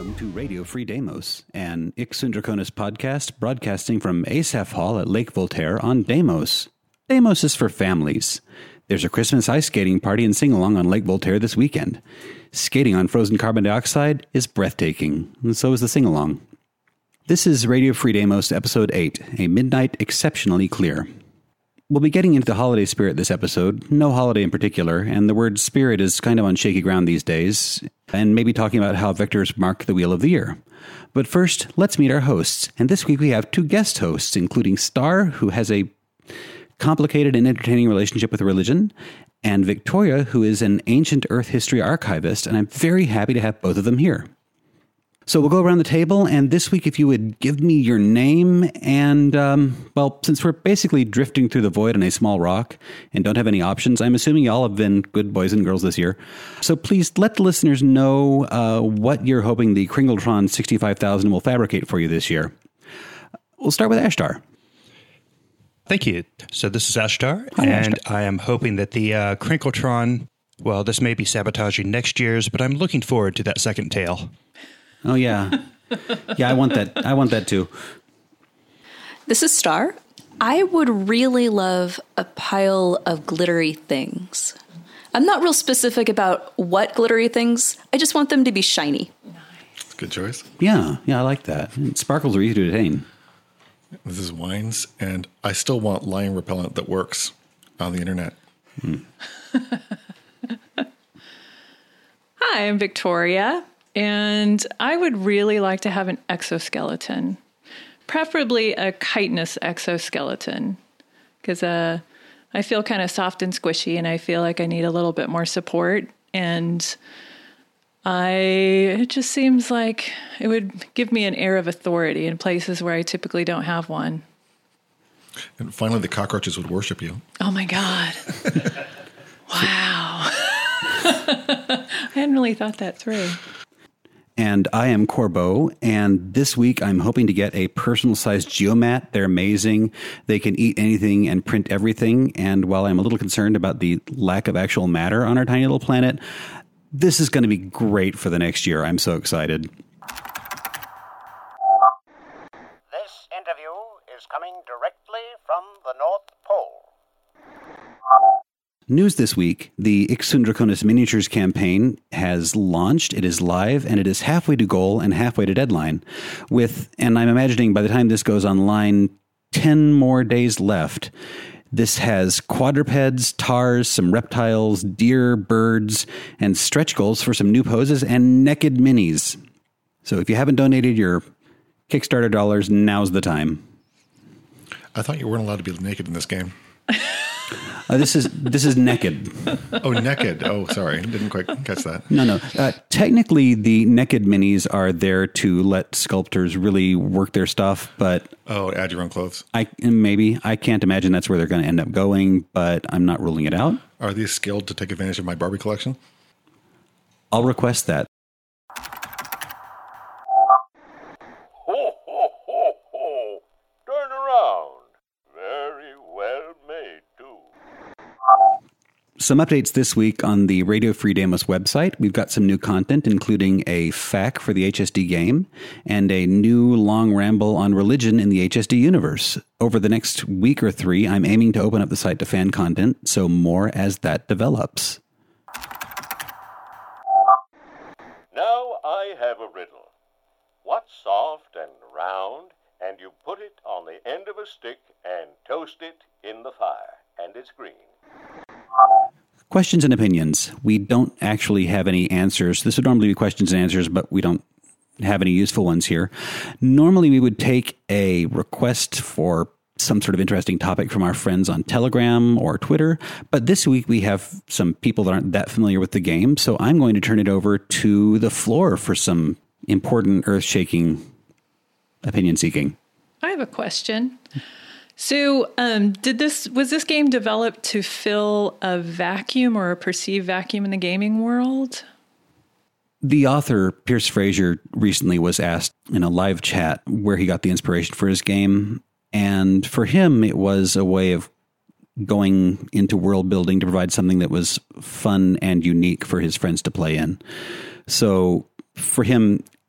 Welcome to Radio Free Deimos, an Ixun Draconis podcast broadcasting from Asaph Hall at Lake Voltaire on Deimos. Deimos is for families. There's a Christmas ice skating party and sing-along on Lake Voltaire this weekend. Skating on frozen carbon dioxide is breathtaking, and so is the sing-along. This is Radio Free Deimos, Episode 8, A Midnight Exceptionally Clear. We'll be getting into the holiday spirit this episode, no holiday in particular, and the word spirit is kind of on shaky ground these days, and maybe talking about how vectors mark the wheel of the year. But first, let's meet our hosts, and this week we have two guest hosts, including Star, who has a complicated and entertaining relationship with religion, and Victoria, who is an ancient Earth history archivist, and I'm very happy to have both of them here. So we'll go around the table, and this week, if you would give me your name and, since we're basically drifting through the void on a small rock and don't have any options, I'm assuming y'all have been good boys and girls this year. So please let the listeners know what you're hoping the Kringletron 65,000 will fabricate for you this year. We'll start with Ashtar. Thank you. So this is Ashtar, Hi, and Ashtar. I am hoping that the Kringletron, well, this may be sabotaging next year's, but I'm looking forward to that second tail. Oh, yeah. Yeah, I want that. I want that too. This is Star. I would really love a pile of glittery things. I'm not real specific about what glittery things. I just want them to be shiny. That's a good choice. Yeah, I like that. And sparkles are easy to attain. This is Wines, and I still want lion repellent that works on the internet. Hi, I'm Victoria, and I would really like to have an exoskeleton, preferably a chitinous exoskeleton, because I feel kind of soft and squishy, and I feel like I need a little bit more support, and it just seems like it would give me an air of authority in places where I typically don't have one. And finally, the cockroaches would worship you. Oh my God. Wow. I hadn't really thought that through. And I am Corbeau, and this week I'm hoping to get a personal-sized geomat. They're amazing. They can eat anything and print everything, and while I'm a little concerned about the lack of actual matter on our tiny little planet, this is going to be great for the next year. I'm so excited. This interview is coming directly from the North Pole. News this week, the Ixun Draconis Miniatures campaign has launched, it is live, and it is halfway to goal and halfway to deadline. And I'm imagining by the time this goes online, 10 more days left. This has quadrupeds, tars, some reptiles, deer, birds, and stretch goals for some new poses and naked minis. So if you haven't donated your Kickstarter dollars, now's the time. I thought you weren't allowed to be naked in this game. This is naked. Oh, naked. Oh, sorry. Didn't quite catch that. No. Technically, the naked minis are there to let sculptors really work their stuff, but Oh, add your own clothes. I can't imagine that's where they're going to end up going, but I'm not ruling it out. Are these skilled to take advantage of my Barbie collection? I'll request that. Ho, ho, ho, ho! Turn around. Very well made, too. Some updates this week on the Radio Free Deimos website. We've got some new content, including a FAQ for the HSD game and a new long ramble on religion in the HSD universe. Over the next week or three, I'm aiming to open up the site to fan content, so more as that develops. Now I have a riddle. What's soft and round, and you put it on the end of a stick and toast it in the fire, and it's green? Questions and opinions. We don't actually have any answers. This would normally be questions and answers, but we don't have any useful ones here. Normally, we would take a request for some sort of interesting topic from our friends on Telegram or Twitter, but this week we have some people that aren't that familiar with the game, so I'm going to turn it over to the floor for some important earth-shaking opinion seeking. I have a question. So, was this game developed to fill a vacuum or a perceived vacuum in the gaming world? The author, Pierce Fraser, recently was asked in a live chat where he got the inspiration for his game. And for him, it was a way of going into world building to provide something that was fun and unique for his friends to play in. So for him,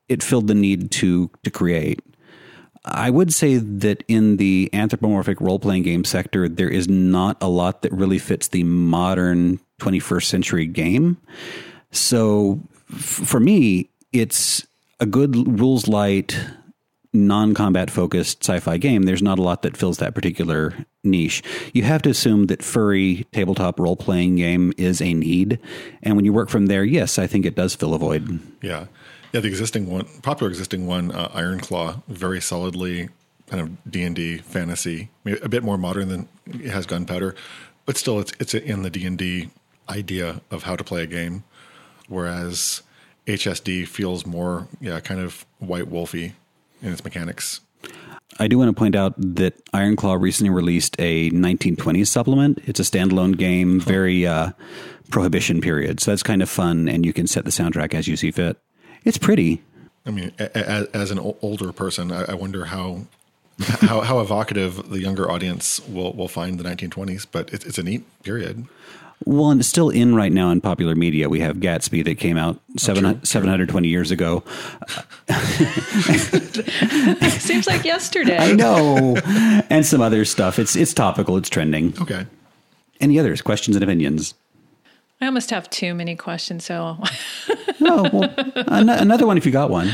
it filled the need to create. I would say that in the anthropomorphic role-playing game sector, there is not a lot that really fits the modern 21st century game. So for me, it's a good rules-light, non-combat focused sci-fi game. There's not a lot that fills that particular niche. You have to assume that furry tabletop role-playing game is a need. And when you work from there, yes, I think it does fill a void. Yeah. Yeah, the existing one, popular existing one, Ironclaw, very solidly kind of D&D fantasy, maybe a bit more modern than it has Gunpowder, but still it's in the D&D idea of how to play a game, whereas HSD feels more, kind of white wolfy in its mechanics. I do want to point out that Ironclaw recently released a 1920s supplement. It's a standalone game, very Prohibition period, so that's kind of fun, and you can set the soundtrack as you see fit. It's pretty. I mean, as an older person, I wonder how evocative the younger audience will find the 1920s, but it's a neat period. Well, and it's still in right now in popular media. We have Gatsby that came out 720 years ago. Seems like yesterday. I know. And some other stuff. It's topical. It's trending. Okay. Any others? Questions and opinions? I almost have too many questions, so... Oh, well, another one if you got one.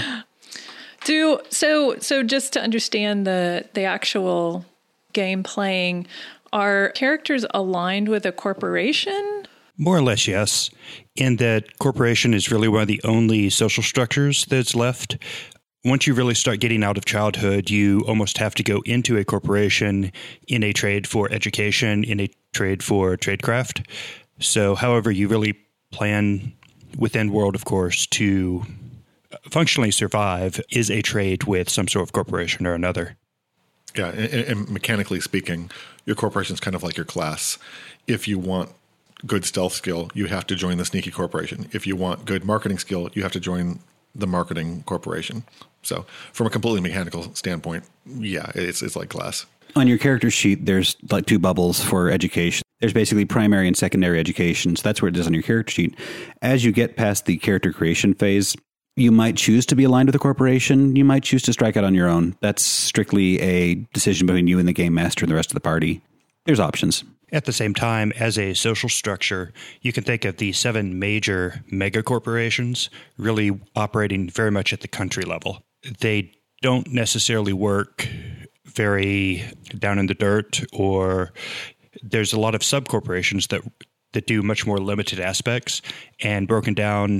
So just to understand the actual game playing, are characters aligned with a corporation? More or less, yes. In that corporation is really one of the only social structures that's left. Once you really start getting out of childhood, you almost have to go into a corporation in a trade for education, in a trade for tradecraft. So however you really plan within World, of course, to functionally survive is a trade with some sort of corporation or another. Yeah, and mechanically speaking, your corporation is kind of like your class. If you want good stealth skill, you have to join the sneaky corporation. If you want good marketing skill, you have to join the marketing corporation. So from a completely mechanical standpoint, yeah, it's like class. On your character sheet, there's like two bubbles for education. There's basically primary and secondary education. So that's where it is on your character sheet. As you get past the character creation phase, you might choose to be aligned with a corporation. You might choose to strike out on your own. That's strictly a decision between you and the game master and the rest of the party. There's options. At the same time, as a social structure, you can think of the 7 major mega corporations really operating very much at the country level. They don't necessarily work very down in the dirt, or there's a lot of sub-corporations that do much more limited aspects and broken down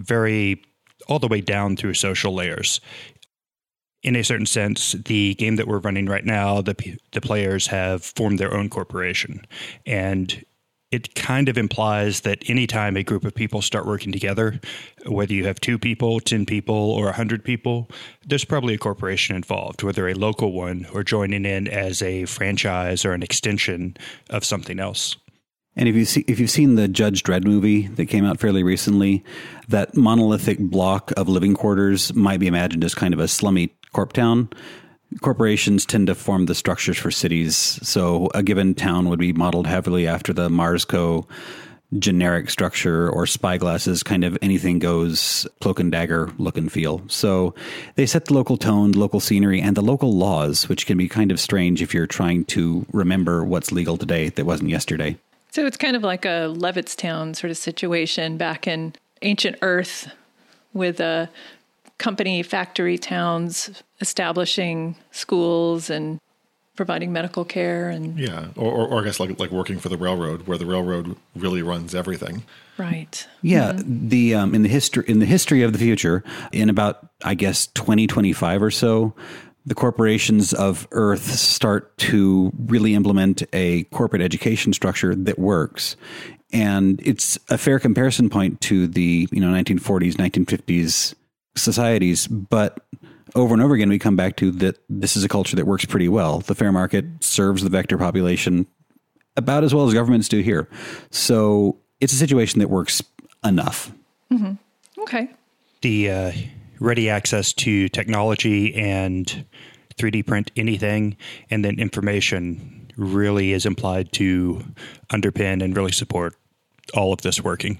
all the way down through social layers. In a certain sense, the game that we're running right now, the players have formed their own corporation. And it kind of implies that anytime a group of people start working together, whether you have 2 people, 10 people, or 100 people, there's probably a corporation involved, whether a local one or joining in as a franchise or an extension of something else. And if you've seen the Judge Dredd movie that came out fairly recently, that monolithic block of living quarters might be imagined as kind of a slummy corp town. Corporations tend to form the structures for cities, so a given town would be modeled heavily after the Marsco generic structure or Spyglass's kind of anything goes cloak and dagger look and feel. So they set the local tone, local scenery, and the local laws, which can be kind of strange if you're trying to remember what's legal today that wasn't yesterday. So it's kind of like a Levittstown sort of situation back in ancient Earth with a company factory towns establishing schools and providing medical care. And yeah, or I guess like working for the railroad, where the railroad really runs everything. Right. Yeah, the in the history of the future, in about I guess 2025 or so, the corporations of Earth start to really implement a corporate education structure that works. And it's a fair comparison point to the 1940s, 1950s societies. But over and over again, we come back to that this is a culture that works pretty well. The fair market serves the vector population about as well as governments do here. So it's a situation that works enough. Mm-hmm. Okay. The ready access to technology and 3D print anything, and then information really is implied to underpin and really support all of this working.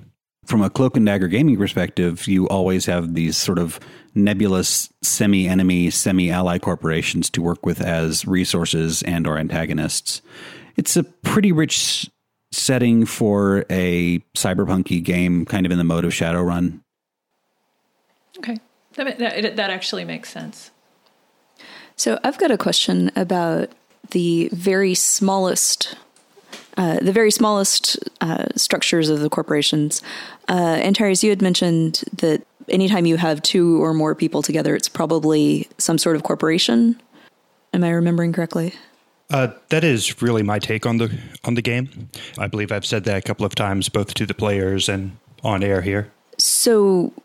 From a Cloak and Dagger gaming perspective, you always have these sort of nebulous semi-enemy, semi-ally corporations to work with as resources and or antagonists. It's a pretty rich setting for a cyberpunky game, kind of in the mode of Shadowrun. Okay. That actually makes sense. So I've got a question about the very smallest structures of the corporations. Antares, you had mentioned that anytime you have two or more people together, it's probably some sort of corporation. Am I remembering correctly? That is really my take on the game. I believe I've said that a couple of times, both to the players and on air here. So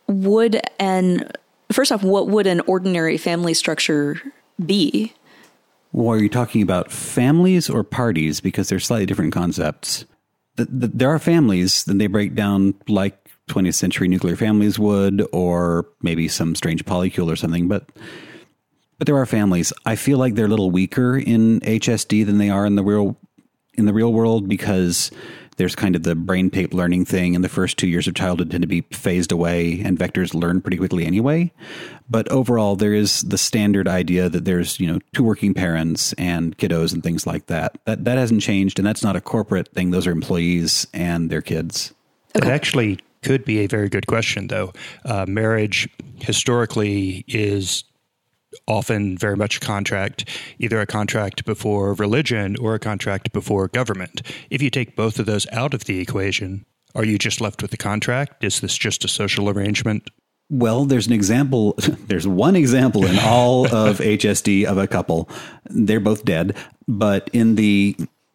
first off, what would an ordinary family structure be? Well, are you talking about families or parties? Because they're slightly different concepts. There are families, and they break down like 20th century nuclear families would, or maybe some strange polycule or something, but there are families. I feel like they're a little weaker in HSD than they are in the real world, because there's kind of the brain tape learning thing, and the first 2 years of childhood tend to be phased away, and vectors learn pretty quickly anyway. But overall, there is the standard idea that there's, two working parents and kiddos and things like that. That hasn't changed, and that's not a corporate thing. Those are employees and their kids. Okay. It actually could be a very good question, though. Marriage historically is often very much a contract, either a contract before religion or a contract before government. If you take both of those out of the equation, are you just left with the contract? Is this just a social arrangement? Well, there's one example in all of HSD of a couple. They're both dead, but in the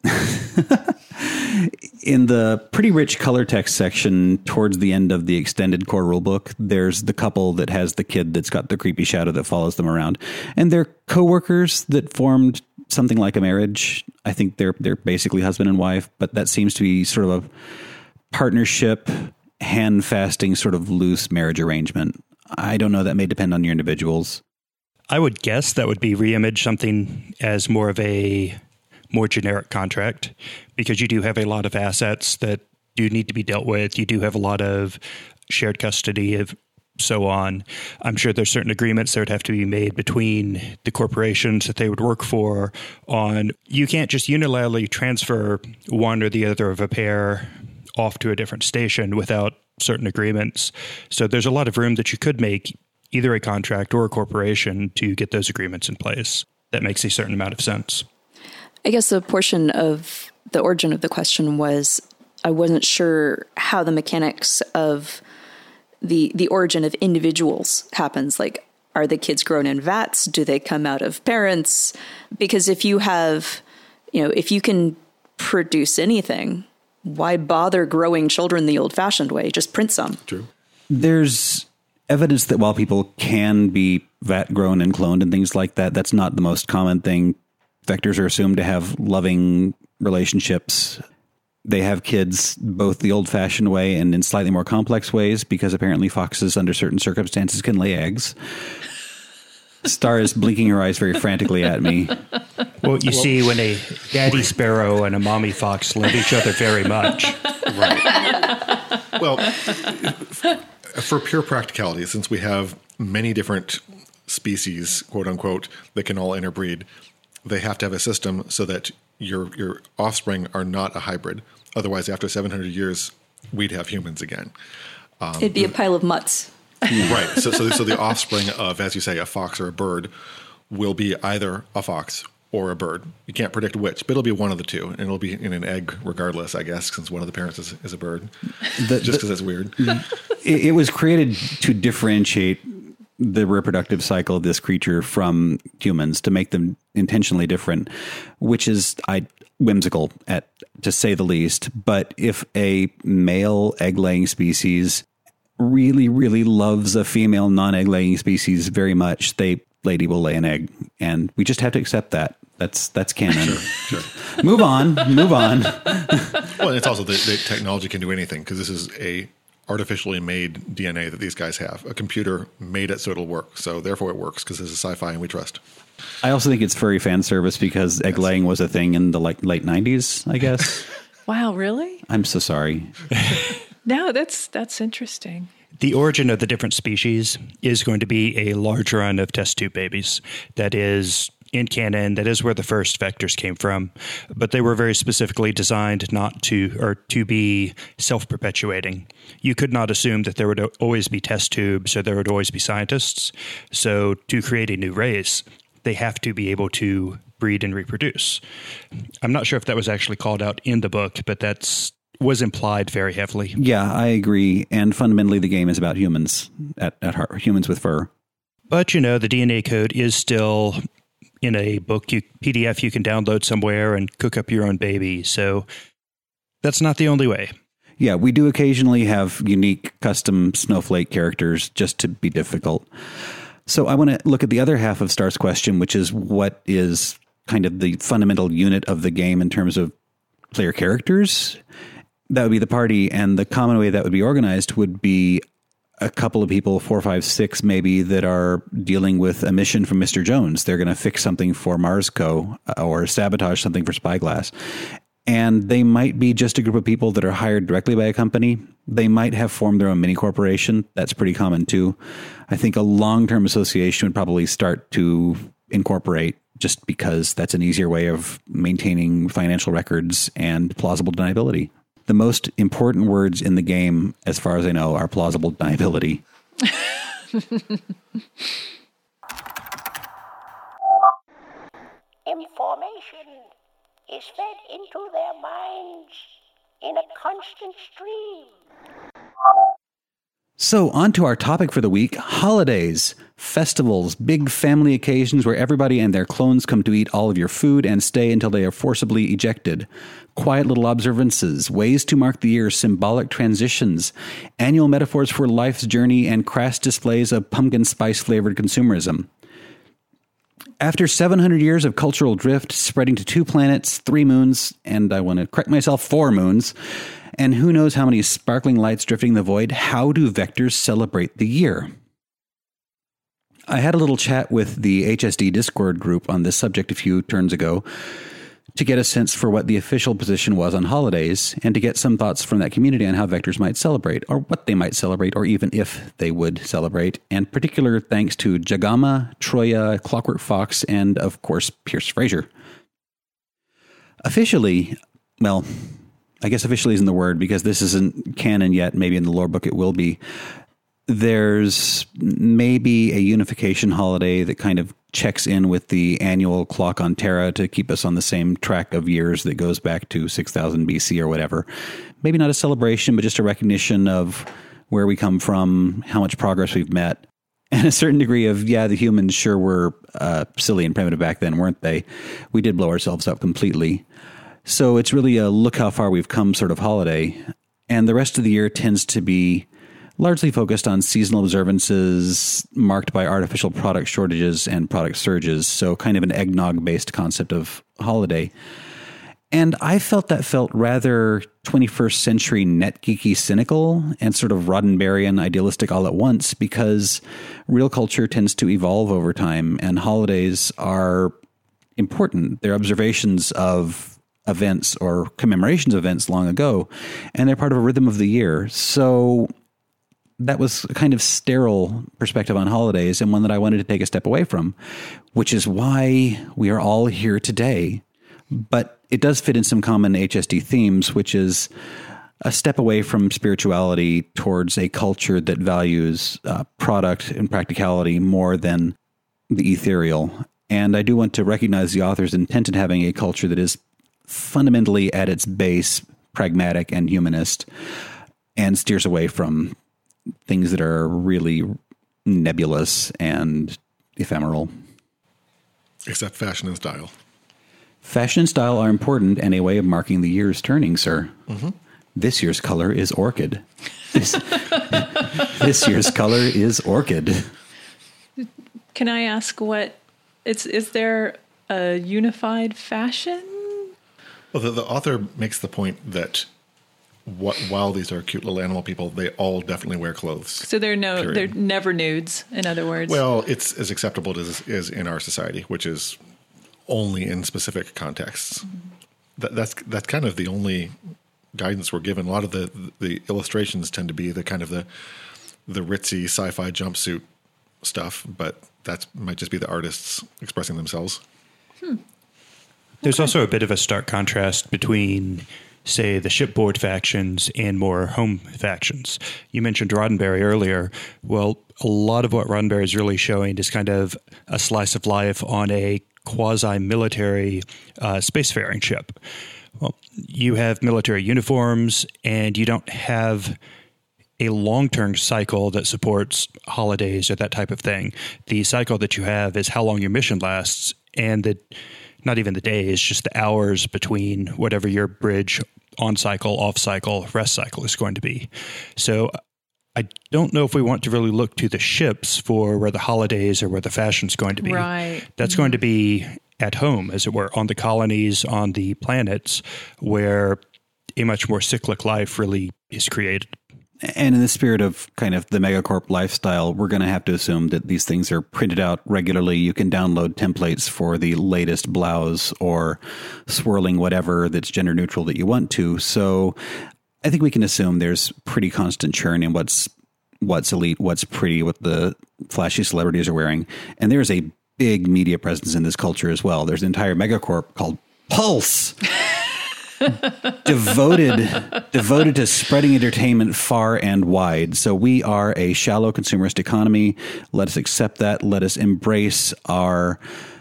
pretty rich color text section towards the end of the extended core rulebook, there's the couple that has the kid that's got the creepy shadow that follows them around. And they're co-workers that formed something like a marriage. I think they're basically husband and wife, but that seems to be sort of a partnership, hand-fasting sort of loose marriage arrangement. I don't know. That may depend on your individuals. I would guess that would be reimage something as more of a more generic contract, because you do have a lot of assets that do need to be dealt with. You do have a lot of shared custody of so on. I'm sure there's certain agreements that would have to be made between the corporations that they would work for on. You can't just unilaterally transfer one or the other of a pair off to a different station without certain agreements. So there's a lot of room that you could make either a contract or a corporation to get those agreements in place. That makes a certain amount of sense. I guess a portion of the origin of the question was I wasn't sure how the mechanics of the origin of individuals happens. Like, are the kids grown in vats? Do they come out of parents? Because if you have, if you can produce anything, why bother growing children the old-fashioned way? Just print some. True. There's evidence that while people can be vat grown and cloned and things like that, that's not the most common thing. Vectors are assumed to have loving relationships. They have kids both the old-fashioned way and in slightly more complex ways, because apparently foxes, under certain circumstances, can lay eggs. Star is blinking her eyes very frantically at me. Well, you see, when a daddy sparrow and a mommy fox love each other very much. Right. Well, for pure practicality, since we have many different species, quote unquote, that can all interbreed, they have to have a system so that your offspring are not a hybrid. Otherwise, after 700 years, we'd have humans again. It'd be a pile of mutts. Right. So the offspring of, as you say, a fox or a bird will be either a fox or a bird. You can't predict which, but it'll be one of the two. And it'll be in an egg regardless, I guess, since one of the parents is a bird. Just because that's weird. It was created to differentiate the reproductive cycle of this creature from humans, to make them intentionally different, which is whimsical, to say the least. But if a male egg-laying species really, really loves a female non-egg-laying species very much, lady will lay an egg, and we just have to accept that. That's canon. Sure. Move on. Well, and it's also the technology can do anything, because this is a artificially made DNA that these guys have. A computer made it so it'll work. So therefore it works, because this is sci-fi and we trust. I also think it's furry fan service, because egg laying was a thing in the late 90s, I guess. Wow, really? I'm so sorry. No, that's interesting. The origin of the different species is going to be a large run of test tube babies. That is in canon. That is where the first vectors came from. But they were very specifically designed not to, or to be self-perpetuating. You could not assume that there would always be test tubes or there would always be scientists. So to create a new race, they have to be able to breed and reproduce. I'm not sure if that was actually called out in the book, but that's was implied very heavily. Yeah, I agree. And fundamentally, the game is about humans at heart, humans with fur. But, you know, the DNA code is still in a book, PDF you can download somewhere and cook up your own baby. So that's not the only way. Yeah, we do occasionally have unique custom snowflake characters just to be difficult. So I want to look at the other half of Star's question, which is what is kind of the fundamental unit of the game in terms of player characters. That would be the party, and the common way that would be organized would be a couple of people, 4, 5, 6 maybe, that are dealing with a mission from Mr. Jones. They're going to fix something for Marsco or sabotage something for Spyglass. And they might be just a group of people that are hired directly by a company. They might have formed their own mini corporation. That's pretty common too. I think a long-term association would probably start to incorporate, just because that's an easier way of maintaining financial records and plausible deniability. The most important words in the game, as far as I know, are plausible deniability. Information is fed into their minds in a constant stream. So on to our topic for the week, holidays, festivals, big family occasions where everybody and their clones come to eat all of your food and stay until they are forcibly ejected. Quiet little observances, ways to mark the year, symbolic transitions, annual metaphors for life's journey, and crass displays of pumpkin spice-flavored consumerism. After 700 years of cultural drift, spreading to 2 planets, 3 moons, and I want to correct myself, 4 moons, and who knows how many sparkling lights drifting the void, how do vectors celebrate the year? I had a little chat with the HSD Discord group on this subject a few turns ago to get a sense for what the official position was on holidays and to get some thoughts from that community on how vectors might celebrate, or what they might celebrate, or even if they would celebrate. And particular thanks to Jagama, Troya, Clockwork Fox, and of course, Pierce Fraser. Officially, well, I guess officially isn't the word because this isn't canon yet. Maybe in the lore book it will be. There's maybe a unification holiday that kind of checks in with the annual clock on Terra to keep us on the same track of years that goes back to 6000 BC or whatever. Maybe not a celebration, but just a recognition of where we come from, how much progress we've met, and a certain degree of, yeah, the humans sure were silly and primitive back then, weren't they? We did blow ourselves up completely. So it's really a look how far we've come sort of holiday. And the rest of the year tends to be largely focused on seasonal observances marked by artificial product shortages and product surges. So kind of an eggnog-based concept of holiday. And I felt rather 21st century net geeky cynical and sort of Roddenberryan idealistic all at once, because real culture tends to evolve over time and holidays are important. They're observations of events or commemorations of events long ago, and they're part of a rhythm of the year. So that was a kind of sterile perspective on holidays, and one that I wanted to take a step away from, which is why we are all here today. But it does fit in some common HSD themes, which is a step away from spirituality towards a culture that values product and practicality more than the ethereal. And I do want to recognize the author's intent in having a culture that is fundamentally at its base pragmatic and humanist and steers away from things that are really nebulous and ephemeral. Except fashion and style. Fashion and style are important and a way of marking the year's turning, sir. Mm-hmm. This year's color is orchid. This year's color is orchid. Can I ask is there a unified fashion? Well, the author makes the point that while these are cute little animal people, they all definitely wear clothes. So they're never nudes, in other words. Well, it's as acceptable as is in our society, which is only in specific contexts. Mm-hmm. That's kind of the only guidance we're given. A lot of the illustrations tend to be the kind of the ritzy sci-fi jumpsuit stuff, but that might just be the artists expressing themselves. There's also a bit of a stark contrast between, say, the shipboard factions and more home factions. You mentioned Roddenberry earlier. Well, a lot of what Roddenberry is really showing is kind of a slice of life on a quasi-military spacefaring ship. Well, you have military uniforms, and you don't have a long-term cycle that supports holidays or that type of thing. The cycle that you have is how long your mission lasts, and not even the days, just the hours between whatever your bridge on cycle, off cycle, rest cycle is going to be. So I don't know if we want to really look to the ships for where the holidays or where the fashion's going to be. Right. That's going to be at home, as it were, on the colonies, on the planets, where a much more cyclic life really is created. And in the spirit of kind of the megacorp lifestyle, we're going to have to assume that these things are printed out regularly. You can download templates for the latest blouse or swirling whatever that's gender neutral that you want to. So I think we can assume there's pretty constant churn in what's elite, what's pretty, what the flashy celebrities are wearing. And there's a big media presence in this culture as well. There's an entire megacorp called Pulse. devoted to spreading entertainment far and wide. So we are a shallow consumerist economy. Let us accept that. Let us embrace our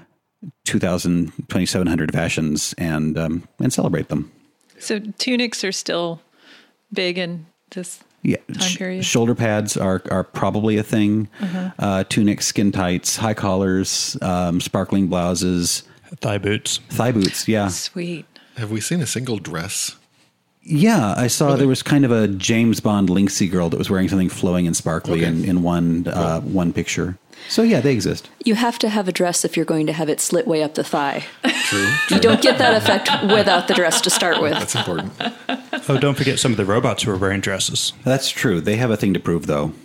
2,700 fashions and celebrate them. So tunics are still big in this time period? Shoulder pads are probably a thing. Tunics, skin tights, high collars, sparkling blouses. Thigh boots, yeah. Sweet. Have we seen a single dress? Yeah, I saw there was kind of a James Bond Linksy girl that was wearing something flowing and sparkly in one picture. So yeah, they exist. You have to have a dress if you're going to have it slit way up the thigh. True. You don't get that effect without the dress to start with. That's important. Oh, don't forget some of the robots who are wearing dresses. That's true. They have a thing to prove, though.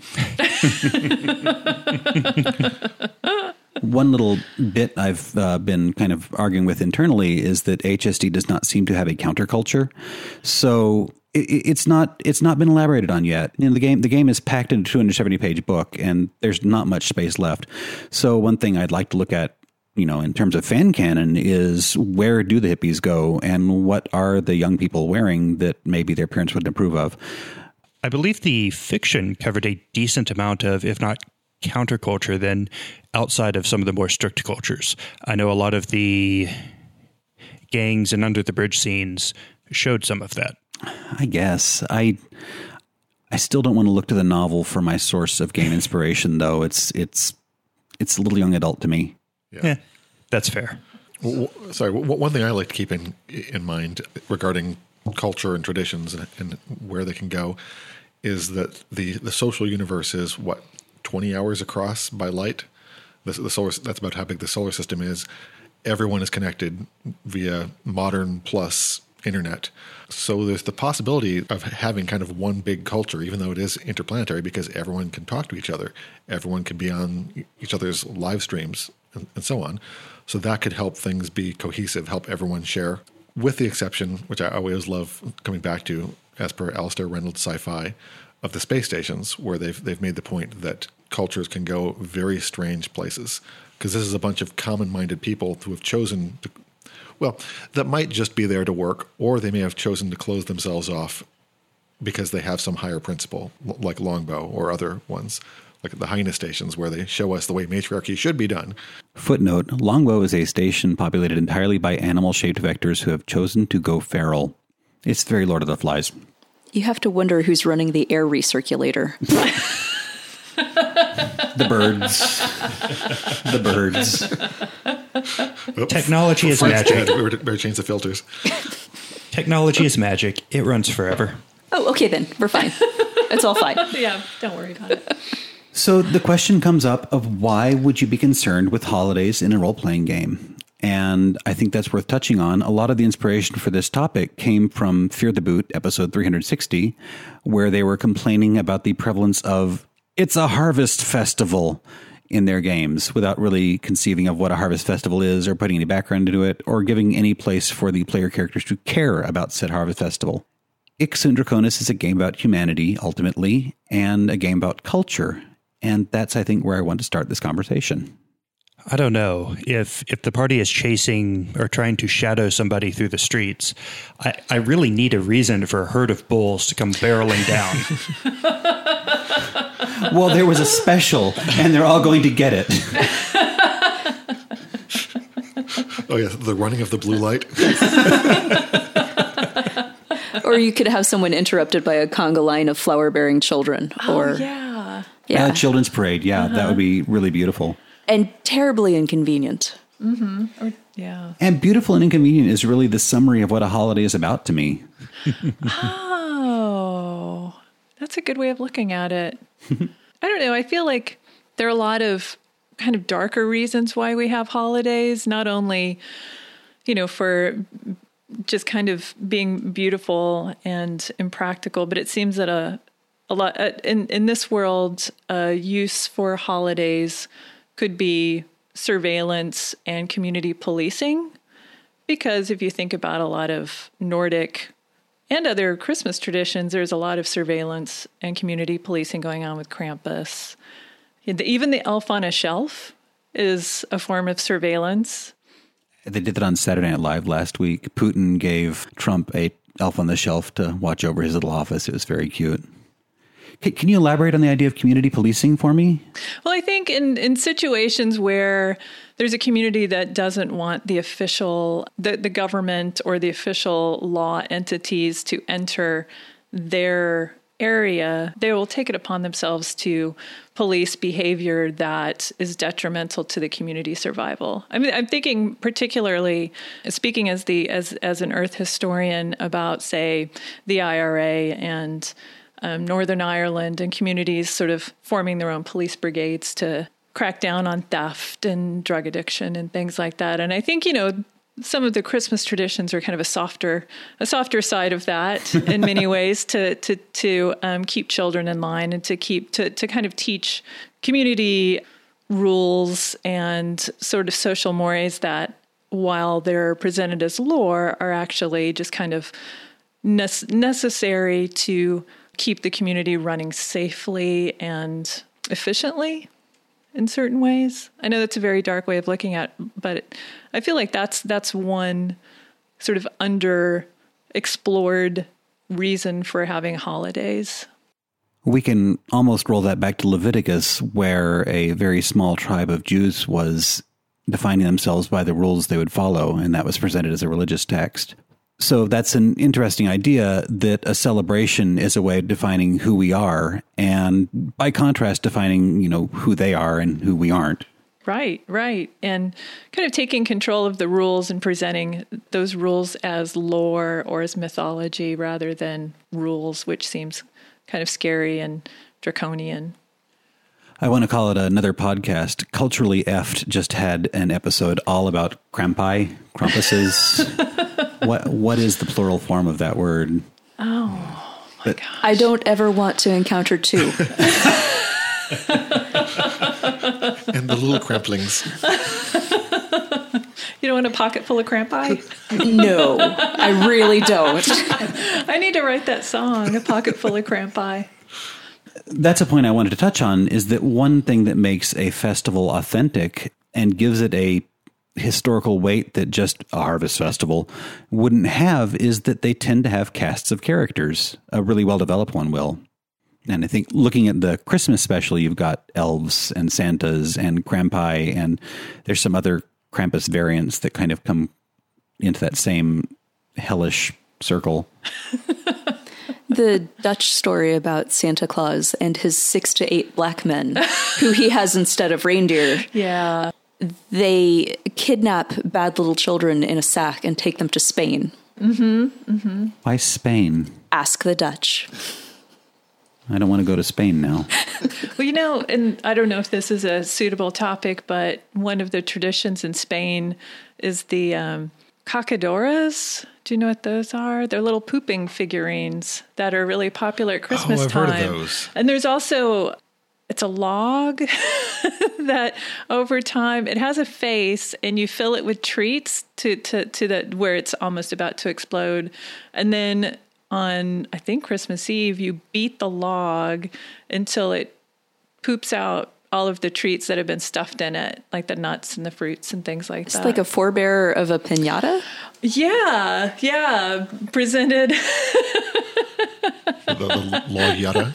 One little bit I've been kind of arguing with internally is that HSD does not seem to have a counterculture. So it's not been elaborated on yet. You know, the game is packed into a 270-page book, and there's not much space left. So one thing I'd like to look at, you know, in terms of fan canon is where do the hippies go, and what are the young people wearing that maybe their parents would approve of? I believe the fiction covered a decent amount of, if not counterculture, then outside of some of the more strict cultures. I know a lot of the gangs and under the bridge scenes showed some of that. I guess I still don't want to look to the novel for my source of game inspiration, though. It's a little young adult to me. Yeah, that's fair. Sorry, one thing I like to keep in mind regarding culture and traditions and where they can go is that the social universe is 20 hours across by light. The solar, that's about how big the solar system is. Everyone is connected via modern plus internet. So there's the possibility of having kind of one big culture, even though it is interplanetary, because everyone can talk to each other. Everyone can be on each other's live streams and so on. So that could help things be cohesive, help everyone share, with the exception, which I always love coming back to, as per Alistair Reynolds' sci-fi, of the space stations, where they've made the point that cultures can go very strange places, because this is a bunch of common-minded people who have chosen to, that might just be there to work, or they may have chosen to close themselves off because they have some higher principle, like Longbow or other ones, like the Hyena stations, where they show us the way matriarchy should be done. Footnote, Longbow is a station populated entirely by animal-shaped vectors who have chosen to go feral. It's very Lord of the Flies. You have to wonder who's running the air recirculator. The birds. Oops. Technology is magic. We better change the filters. Technology is magic. It runs forever. Oh, okay then. We're fine. It's all fine. Yeah, don't worry about it. So the question comes up of why would you be concerned with holidays in a role-playing game? And I think that's worth touching on. A lot of the inspiration for this topic came from Fear the Boot, episode 360, where they were complaining about the prevalence of it's a harvest festival in their games without really conceiving of what a harvest festival is or putting any background into it or giving any place for the player characters to care about said harvest festival. Ixun Draconis is a game about humanity, ultimately, and a game about culture. And that's, I think, where I want to start this conversation. I don't know. If the party is chasing or trying to shadow somebody through the streets, I really need a reason for a herd of bulls to come barreling down. Well, there was a special, and they're all going to get it. Oh, yeah, the running of the blue light. Or you could have someone interrupted by a conga line of flower-bearing children. Yeah. Children's parade. Yeah, that would be really beautiful. And terribly inconvenient. Yeah. And beautiful and inconvenient is really the summary of what a holiday is about to me. Oh, that's a good way of looking at it. I don't know. I feel like there are a lot of kind of darker reasons why we have holidays, not only, for just kind of being beautiful and impractical, but it seems that a lot in this world, use for holidays could be surveillance and community policing. Because if you think about a lot of Nordic and other Christmas traditions, there's a lot of surveillance and community policing going on with Krampus. Even the elf on a shelf is a form of surveillance. They did that on Saturday Night Live last week. Putin gave Trump a elf on the shelf to watch over his little office. It was very cute. Can you elaborate on the idea of community policing for me? Well, I think in situations where there's a community that doesn't want the government or the official law entities to enter their area, they will take it upon themselves to police behavior that is detrimental to the community survival. I mean, I'm thinking particularly, speaking as an Earth historian, about, say, the IRA and Northern Ireland and communities sort of forming their own police brigades to crack down on theft and drug addiction and things like that. And I think, some of the Christmas traditions are kind of a softer side of that in many ways to keep children in line and to kind of teach community rules and sort of social mores that, while they're presented as lore, are actually just kind of necessary to keep the community running safely and efficiently in certain ways. I know that's a very dark way of looking at it, but I feel like that's one sort of underexplored reason for having holidays. We can almost roll that back to Leviticus, where a very small tribe of Jews was defining themselves by the rules they would follow, and that was presented as a religious text. So that's an interesting idea, that a celebration is a way of defining who we are, and by contrast, defining, who they are and who we aren't. Right. And kind of taking control of the rules and presenting those rules as lore or as mythology rather than rules, which seems kind of scary and draconian. I want to call it another podcast. Culturally Effed just had an episode all about Krampuses. What is the plural form of that word? Oh, my gosh. I don't ever want to encounter two. And the little cramplings. You don't want a pocket full of crampi? No, I really don't. I need to write that song, A Pocket Full of Crampi. That's a point I wanted to touch on, is that one thing that makes a festival authentic and gives it a historical weight that just a harvest festival wouldn't have is that they tend to have casts of characters. A really well-developed one will. And I think looking at the Christmas special, you've got elves and Santas and Krampi, and there's some other Krampus variants that kind of come into that same hellish circle. The Dutch story about Santa Claus and his 6 to 8 black men, who he has instead of reindeer. Yeah. They kidnap bad little children in a sack and take them to Spain. Mm-hmm. Mm-hmm. Why Spain? Ask the Dutch. I don't want to go to Spain now. Well, and I don't know if this is a suitable topic, but one of the traditions in Spain is the cacadoras. Do you know what those are? They're little pooping figurines that are really popular at Christmas I've time. heard of those. And there's also, it's a log that over time, it has a face and you fill it with treats to the where it's almost about to explode. And then on, I think, Christmas Eve, you beat the log until it poops out all of the treats that have been stuffed in it, like the nuts and the fruits and things like that. It's like a forebearer of a piñata? Yeah. Presented. the log yada.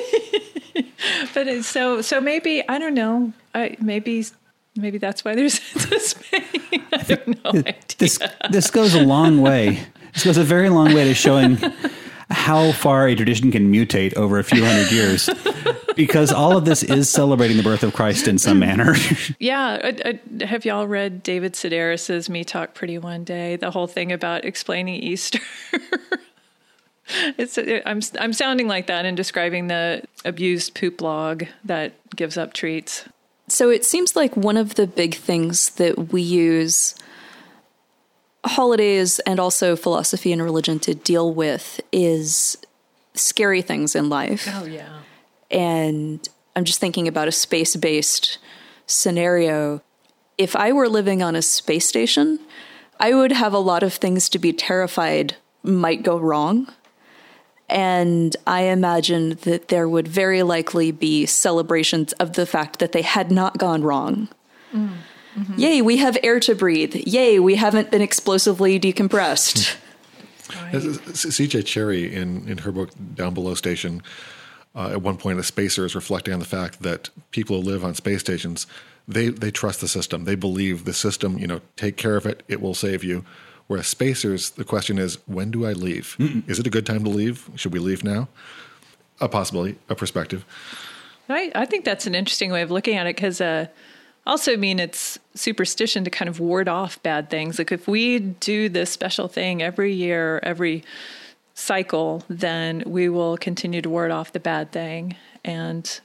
But so maybe, I don't know, maybe that's why there's this pain. I have no idea. This goes a long way. This goes a very long way to showing how far a tradition can mutate over a few hundred years, because all of this is celebrating the birth of Christ in some manner. Yeah. Have y'all read David Sedaris's Me Talk Pretty One Day? The whole thing about explaining Easter. I'm sounding like that in describing the abused poop log that gives up treats. So it seems like one of the big things that we use holidays and also philosophy and religion to deal with is scary things in life. Oh, yeah. And I'm just thinking about a space-based scenario. If I were living on a space station, I would have a lot of things to be terrified might go wrong. And I imagine that there would very likely be celebrations of the fact that they had not gone wrong. Mm-hmm. Yay, we have air to breathe. Yay, we haven't been explosively decompressed. C.J. Cherry, in her book Down Below Station, at one point a spacer is reflecting on the fact that people who live on space stations, they trust the system. They believe the system, take care of it, it will save you. Whereas spacers, the question is, when do I leave? Mm-mm. Is it a good time to leave? Should we leave now? A possibility, a perspective. I think that's an interesting way of looking at it, because also it's superstition to kind of ward off bad things. Like if we do this special thing every year, every cycle, then we will continue to ward off the bad thing. And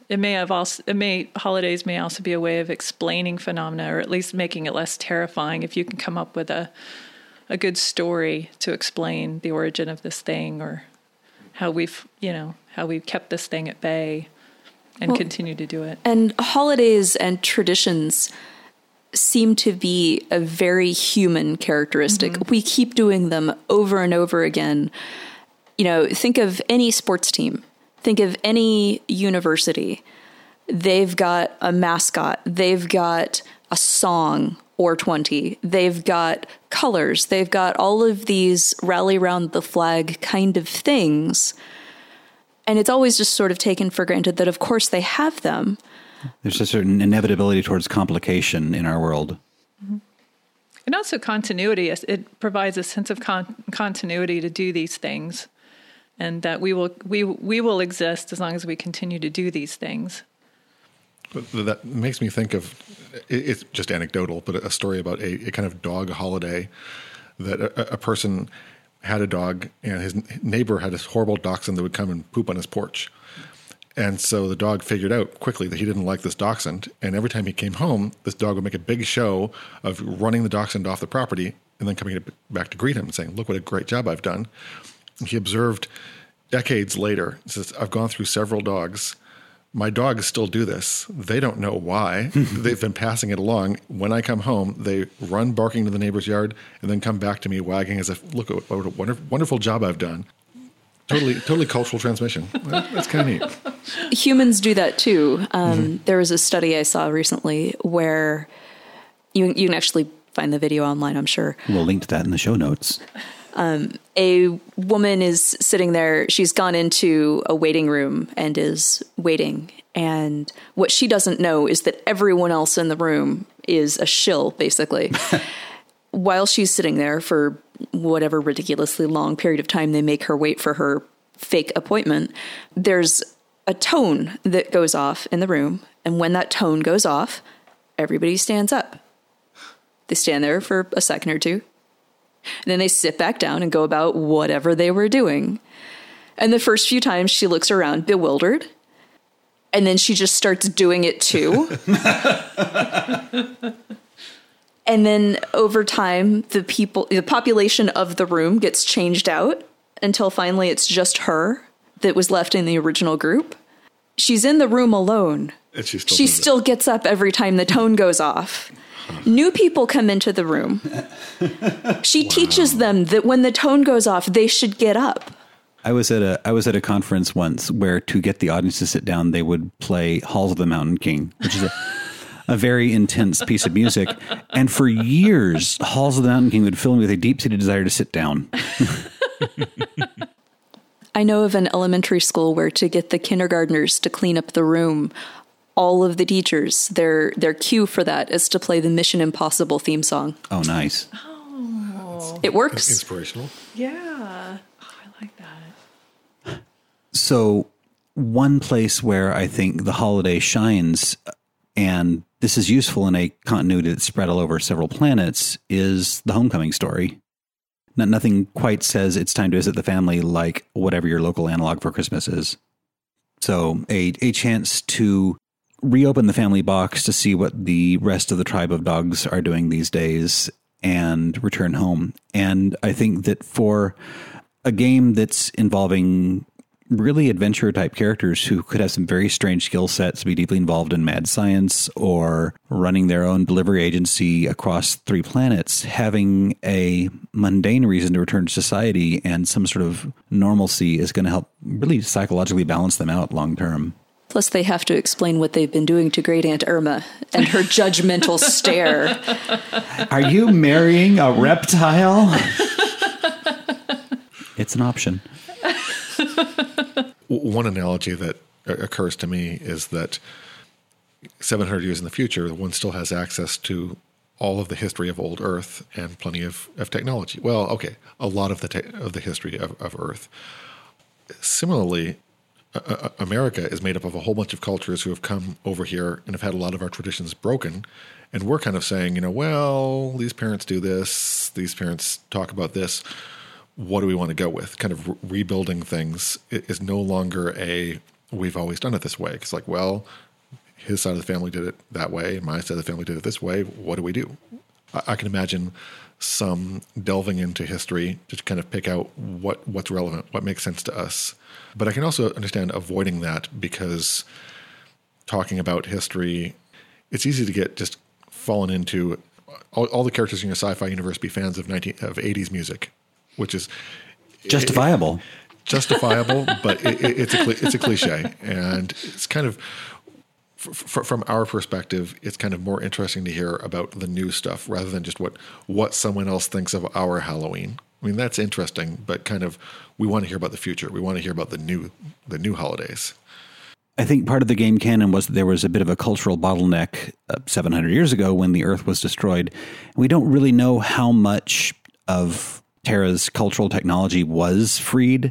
holidays may also be a way of explaining phenomena, or at least making it less terrifying if you can come up with a good story to explain the origin of this thing, or how we've kept this thing at bay and continue to do it. And holidays and traditions seem to be a very human characteristic. Mm-hmm. We keep doing them over and over again. Think of any sports team. Think of any university. They've got a mascot. They've got a song or 20. They've got colors. They've got all of these rally around the flag kind of things. And it's always just sort of taken for granted that, of course, they have them. There's a certain inevitability towards complication in our world. Mm-hmm. And also continuity. It provides a sense of continuity to do these things, and that we will exist as long as we continue to do these things. That makes me think of, it's just anecdotal, but a story about a kind of dog holiday that a person had a dog, and his neighbor had this horrible dachshund that would come and poop on his porch. And so the dog figured out quickly that he didn't like this dachshund, and every time he came home, this dog would make a big show of running the dachshund off the property and then coming back to greet him and saying, "Look what a great job I've done." And he observed decades later, he says, "I've gone through several dogs. My dogs still do this. They don't know why. They've been passing it along. When I come home, they run barking to the neighbor's yard and then come back to me wagging as if, look what a wonderful job I've done." Totally cultural transmission. That's kind of neat. Humans do that too. There was a study I saw recently where you can actually find the video online, I'm sure. We'll link to that in the show notes. A woman is sitting there. She's gone into a waiting room and is waiting. And what she doesn't know is that everyone else in the room is a shill, basically. While she's sitting there for whatever ridiculously long period of time they make her wait for her fake appointment, there's a tone that goes off in the room. And when that tone goes off, everybody stands up. They stand there for a second or two. And then they sit back down and go about whatever they were doing. And the first few times she looks around bewildered. And then she just starts doing it too. And then over time, the population of the room gets changed out until finally it's just her that was left in the original group. She's in the room alone. And she still gets up every time the tone goes off. New people come into the room. She teaches them that when the tone goes off, they should get up. I was at a conference once where to get the audience to sit down, they would play Halls of the Mountain King, which is a very intense piece of music. And for years, Halls of the Mountain King would fill me with a deep-seated desire to sit down. I know of an elementary school where to get the kindergartners to clean up the room, all of the teachers, their cue for that is to play the Mission Impossible theme song. Oh, nice. Oh, It works. Inspirational. yeah. Oh, I like that. So one place where I think the holiday shines, and this is useful in a continuity that's spread all over several planets, is the homecoming story. Nothing quite says it's time to visit the family like whatever your local analog for Christmas is. So a chance to reopen the family box to see what the rest of the tribe of dogs are doing these days and return home. And I think that for a game that's involving really adventure type characters who could have some very strange skill sets, be deeply involved in mad science or running their own delivery agency across 3 planets, having a mundane reason to return to society and some sort of normalcy is going to help really psychologically balance them out long term. Plus, they have to explain what they've been doing to Great Aunt Irma and her judgmental stare. Are you marrying a reptile? It's an option. One analogy that occurs to me is that 700 years in the future, one still has access to all of the history of old Earth and plenty of technology. Well, okay, a lot of the history of Earth. Similarly, America is made up of a whole bunch of cultures who have come over here and have had a lot of our traditions broken. And we're kind of saying, well, these parents do this, these parents talk about this. What do we want to go with? Kind of rebuilding things is no longer we've always done it this way. It's like, well, his side of the family did it that way, and my side of the family did it this way. What do we do? I can imagine some delving into history to kind of pick out what's relevant, what makes sense to us. But I can also understand avoiding that because talking about history, it's easy to get just fallen into all the characters in your sci-fi universe be fans of 80s music. Which is justifiable, but it's a cliche, and it's kind of from our perspective, it's kind of more interesting to hear about the new stuff rather than just what someone else thinks of our Halloween. I mean, that's interesting, but kind of we want to hear about the future. We want to hear about the new holidays. I think part of the game canon was that there was a bit of a cultural bottleneck 700 years ago when the Earth was destroyed. We don't really know how much of Terra's cultural technology was freed.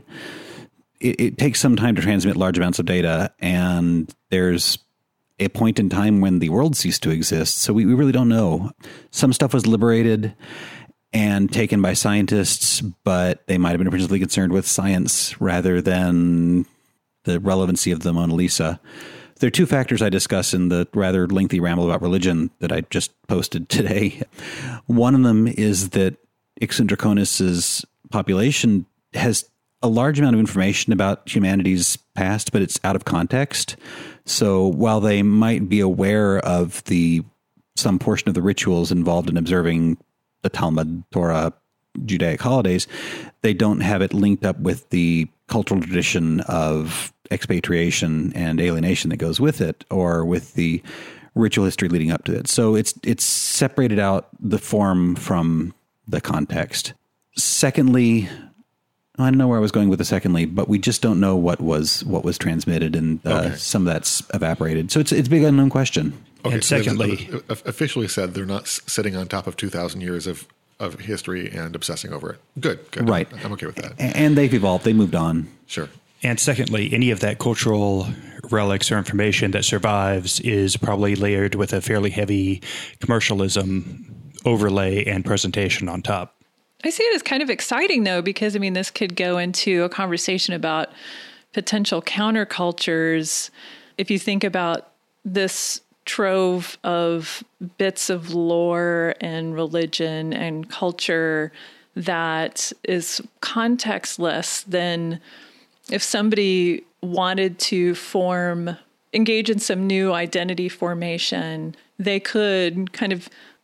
It takes some time to transmit large amounts of data, and there's a point in time when the world ceased to exist. So we really don't know. Some stuff was liberated and taken by scientists, but they might have been principally concerned with science rather than the relevancy of the Mona Lisa. There are 2 factors I discuss in the rather lengthy ramble about religion that I just posted today. One of them is that Ixon Draconis' population has a large amount of information about humanity's past, but it's out of context. So while they might be aware of some portion of the rituals involved in observing the Talmud, Torah, Judaic holidays, they don't have it linked up with the cultural tradition of expatriation and alienation that goes with it, or with the ritual history leading up to it. So it's separated out the form from the context. Secondly, I don't know where I was going with the secondly, but we just don't know what was transmitted, and some of that's evaporated. So it's a big unknown question. Okay, and so secondly, officially said they're not sitting on top of 2,000 years of history and obsessing over it. Good. Right. I'm okay with that. And they've evolved. They moved on. Sure. And secondly, any of that cultural relics or information that survives is probably layered with a fairly heavy commercialism overlay and presentation on top. I see it as kind of exciting, though, because, this could go into a conversation about potential countercultures. If you think about this trove of bits of lore and religion and culture that is contextless, then if somebody wanted to engage in some new identity formation, they could kind of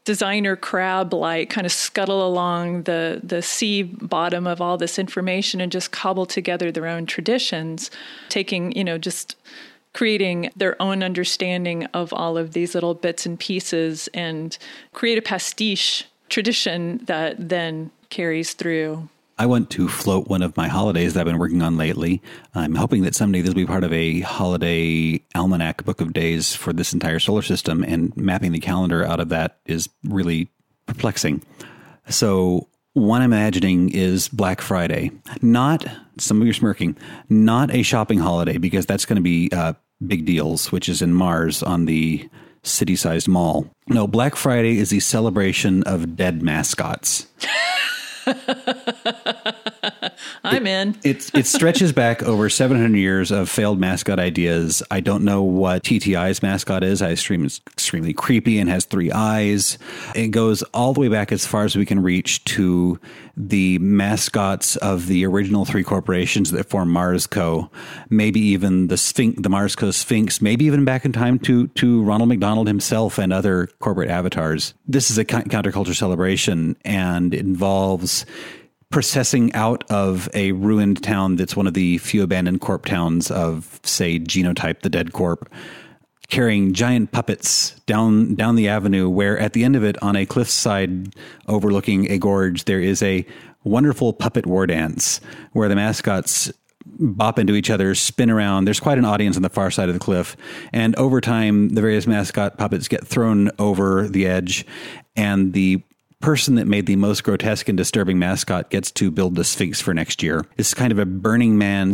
designer crab like kind of scuttle along the sea bottom of all this information and just cobble together their own traditions, taking, just creating their own understanding of all of these little bits and pieces and create a pastiche tradition that then carries through. I want to float one of my holidays that I've been working on lately. I'm hoping that someday this will be part of a holiday almanac book of days for this entire solar system, and mapping the calendar out of that is really perplexing. So one I'm imagining is Black Friday. Not, some of you are smirking, not a shopping holiday, because that's going to be Big Deals, which is in Mars on the city-sized mall. No, Black Friday is the celebration of dead mascots. I'm in. It stretches back over 700 years of failed mascot ideas. I don't know what TTI's mascot is. I assume it's extremely creepy and has 3 eyes. It goes all the way back as far as we can reach to the mascots of the original 3 corporations that form Marsco. Maybe even the Marsco Sphinx. Maybe even back in time to Ronald McDonald himself and other corporate avatars. This is a counterculture celebration, and it involves processing out of a ruined town that's one of the few abandoned corp towns of, say, Genotype, the dead corp, carrying giant puppets down the avenue, where at the end of it, on a cliffside overlooking a gorge, there is a wonderful puppet war dance where the mascots bop into each other, spin around. There's quite an audience on the far side of the cliff. And over time, the various mascot puppets get thrown over the edge, and the person that made the most grotesque and disturbing mascot gets to build the Sphinx for next year. It's kind of a Burning Man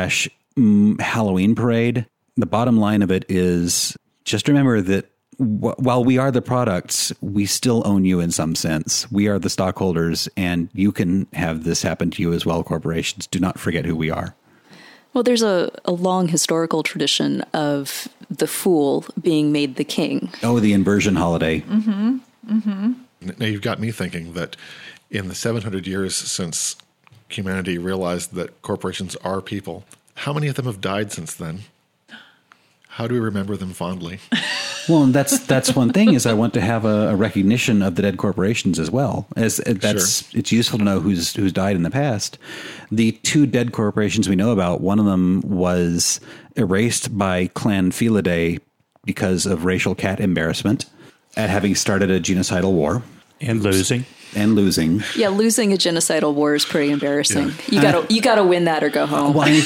/ Halloween parade. The bottom line of it is just remember that while we are the products, we still own you in some sense. We are the stockholders, and you can have this happen to you as well, corporations. Do not forget who we are. Well, there's a long historical tradition of the fool being made the king. Oh, the inversion holiday. Mm-hmm. Mm-hmm. Now you've got me thinking that in the 700 years since humanity realized that corporations are people, how many of them have died since then? How do we remember them fondly? Well, and that's one thing, is I want to have a recognition of the dead corporations as well. It's useful to know who's died in the past. The 2 dead corporations we know about, one of them was erased by Clan Felidae because of racial cat embarrassment at having started a genocidal war. And losing. Yeah, losing a genocidal war is pretty embarrassing. Yeah. You gotta win that or go home. Well,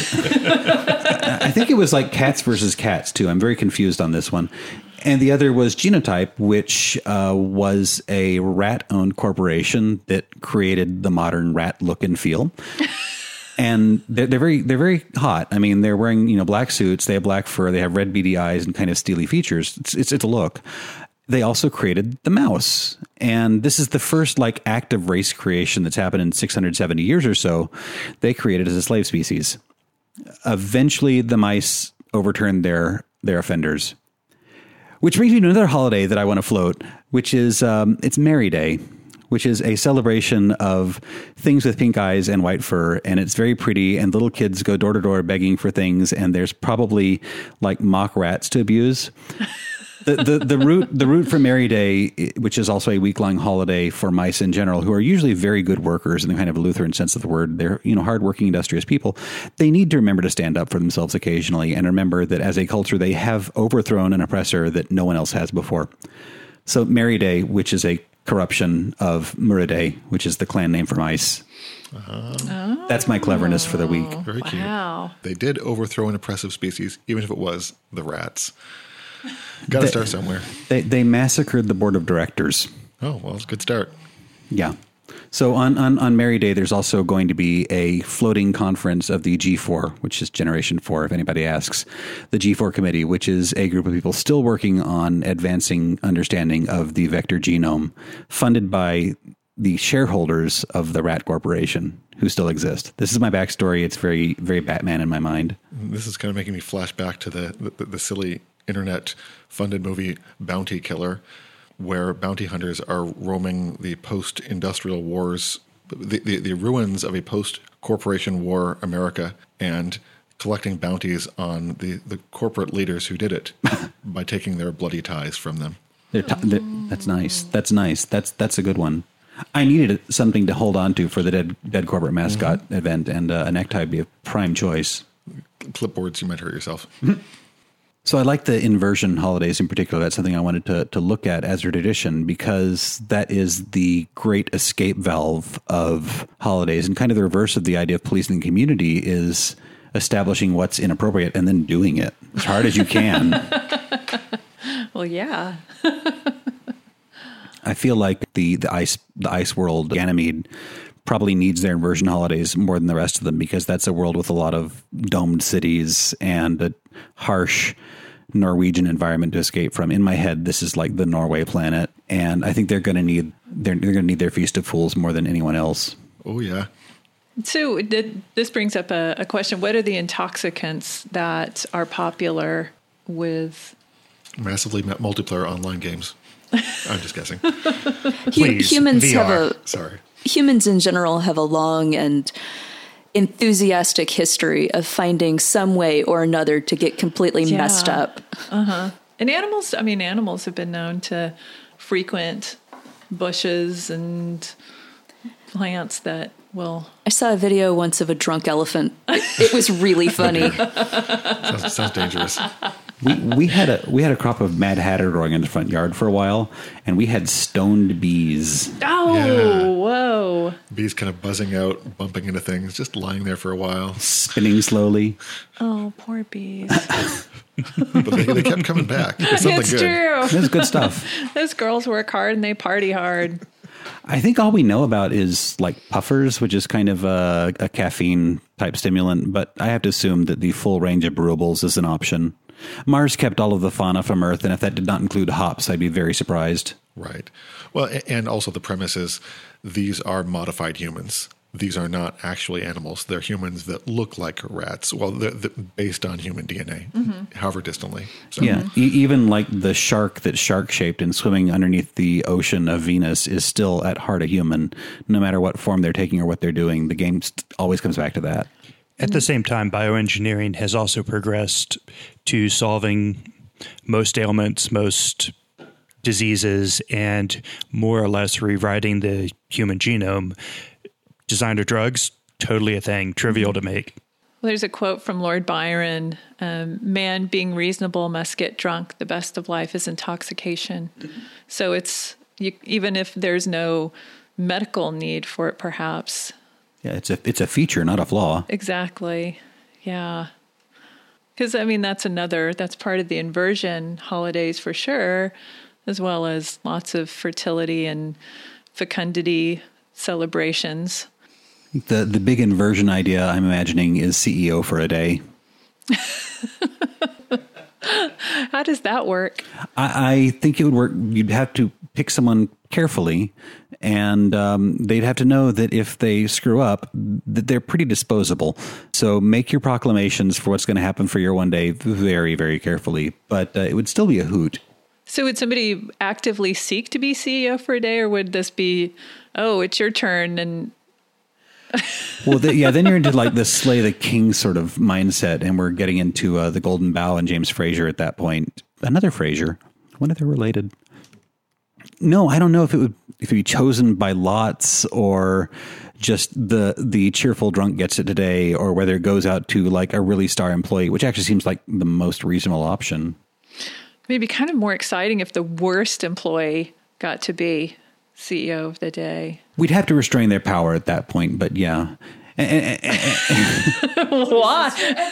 I think it was like cats versus cats too. I'm very confused on this one. And the other was Genotype, which was a rat-owned corporation that created the modern rat look and feel. And they're very hot. I mean, they're wearing black suits. They have black fur. They have red beady eyes and kind of steely features. It's a look. They also created the mouse. And this is the first act of race creation that's happened in 670 years or so. They created as a slave species. Eventually, the mice overturned their offenders. Which brings me to another holiday that I want to float, which is it's Merry Day, which is a celebration of things with pink eyes and white fur. And it's very pretty. And little kids go door to door begging for things. And there's probably mock rats to abuse. The root for Merry Day, which is also a week-long holiday for mice in general, who are usually very good workers in the kind of Lutheran sense of the word. They're hardworking, industrious people. They need to remember to stand up for themselves occasionally, and remember that as a culture, they have overthrown an oppressor that no one else has before. So Merry Day, which is a corruption of Muridae, which is the clan name for mice. That's my cleverness for the week. Very cute. Wow. They did overthrow an oppressive species, even if it was the rats. Got to start somewhere. They massacred the board of directors. Oh, well, it's a good start. Yeah. So on Merry Day, there's also going to be a floating conference of the G4, which is Generation 4, if anybody asks. The G4 Committee, which is a group of people still working on advancing understanding of the vector genome, funded by the shareholders of the Rat Corporation, who still exist. This is my backstory. It's very, very Batman in my mind. This is kind of making me flash back to the silly internet-funded movie Bounty Killer, where bounty hunters are roaming the post-industrial wars, the ruins of a post-corporation war America, and collecting bounties on the corporate leaders who did it by taking their bloody ties from them. That's nice. That's nice. That's a good one. I needed something to hold on to for the dead corporate mascot event, and a necktie would be a prime choice. Clipboards, you might hurt yourself. So I like the inversion holidays in particular. That's something I wanted to look at as a tradition, because that is the great escape valve of holidays, and kind of the reverse of the idea of policing the community is establishing what's inappropriate and then doing it as hard as you can. Well, yeah. I feel like the ice world, Ganymede, probably needs their inversion holidays more than the rest of them, because that's a world with a lot of domed cities and a harsh Norwegian environment to escape from. In my head, this is like the Norway planet, and I think they're going to need their Feast of Fools more than anyone else. Oh yeah. So this brings up a question. What are the intoxicants that are popular with Massively multiplayer online games? I'm just guessing. Please, Humans VR. Humans in general have a long and enthusiastic history of finding some way or another to get completely messed up. And animals have been known to frequent bushes and plants that will... I saw a video once of a drunk elephant. It was really funny. Sounds dangerous. We had a crop of Mad Hatter growing in the front yard for a while, and we had stoned bees. Oh, Yeah. whoa. Bees kind of buzzing out, bumping into things, just lying there for a while. Spinning slowly. Oh, poor bees. But they kept coming back. It's something It's good. true. It was good stuff. Those girls work hard and they party hard. I think all we know about is like puffers, which is kind of a caffeine type stimulant, but I have to assume that the full range of brewables is an option. Mars kept all of the fauna from Earth, and if that did not include hops, I'd be very surprised. Right. Well, and also the premise is these are modified humans. These are not actually animals. They're humans that look like rats. Well, they're based on human DNA, however distantly. So, Yeah, even like the shark that's shark-shaped and swimming underneath the ocean of Venus is still at heart a human, no matter what form they're taking or what they're doing. The game always comes back to that. At the same time, bioengineering has also progressed to solving most ailments, most diseases, and more or less rewriting the human genome. Designer drugs, totally a thing, trivial to make. Well, there's a quote from Lord Byron, man being reasonable must get drunk. The best of life is intoxication. So it's, even if there's no medical need for it, perhaps. Yeah, it's a feature, not a flaw. Exactly. Yeah. Because, that's part of the inversion holidays for sure, as well as lots of fertility and fecundity celebrations. The big inversion idea I'm imagining is CEO for a day. How does that work? I think it would work. You'd have to pick someone carefully, and they'd have to know that if they screw up, that they're pretty disposable. So make your proclamations for what's going to happen for your one day very, very carefully. But it would still be a hoot. So would somebody actively seek to be CEO for a day, or would this be, oh, it's your turn and... Well, then you're into like the Slay the King sort of mindset, and we're getting into the Golden Bough and James Fraser at that point. Another Fraser. I wonder if they're related. No, I don't know if it'd be chosen by lots or just the cheerful drunk gets it today, or whether it goes out to like a really star employee, which actually seems like the most reasonable option. Maybe kind of more exciting if the worst employee got to be CEO of the day. We'd have to restrain their power at that point, but yeah. Why?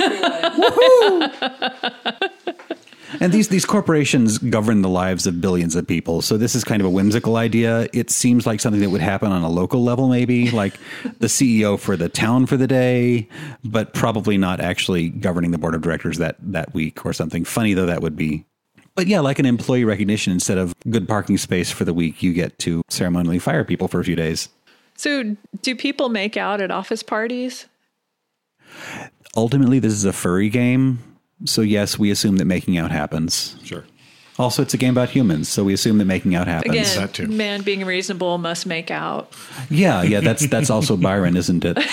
And these corporations govern the lives of billions of people. So this is kind of a whimsical idea. It seems like something that would happen on a local level, maybe like the CEO for the town for the day, but probably not actually governing the board of directors that week or something. Funny though that would be. But yeah, like an employee recognition, instead of good parking space for the week, you get to ceremonially fire people for a few days. So do people make out at office parties? Ultimately, this is a furry game. So yes, we assume that making out happens. Sure. Also, it's a game about humans, so we assume that making out happens. Again, That too. man being reasonable must make out. Yeah, that's also Byron, isn't it?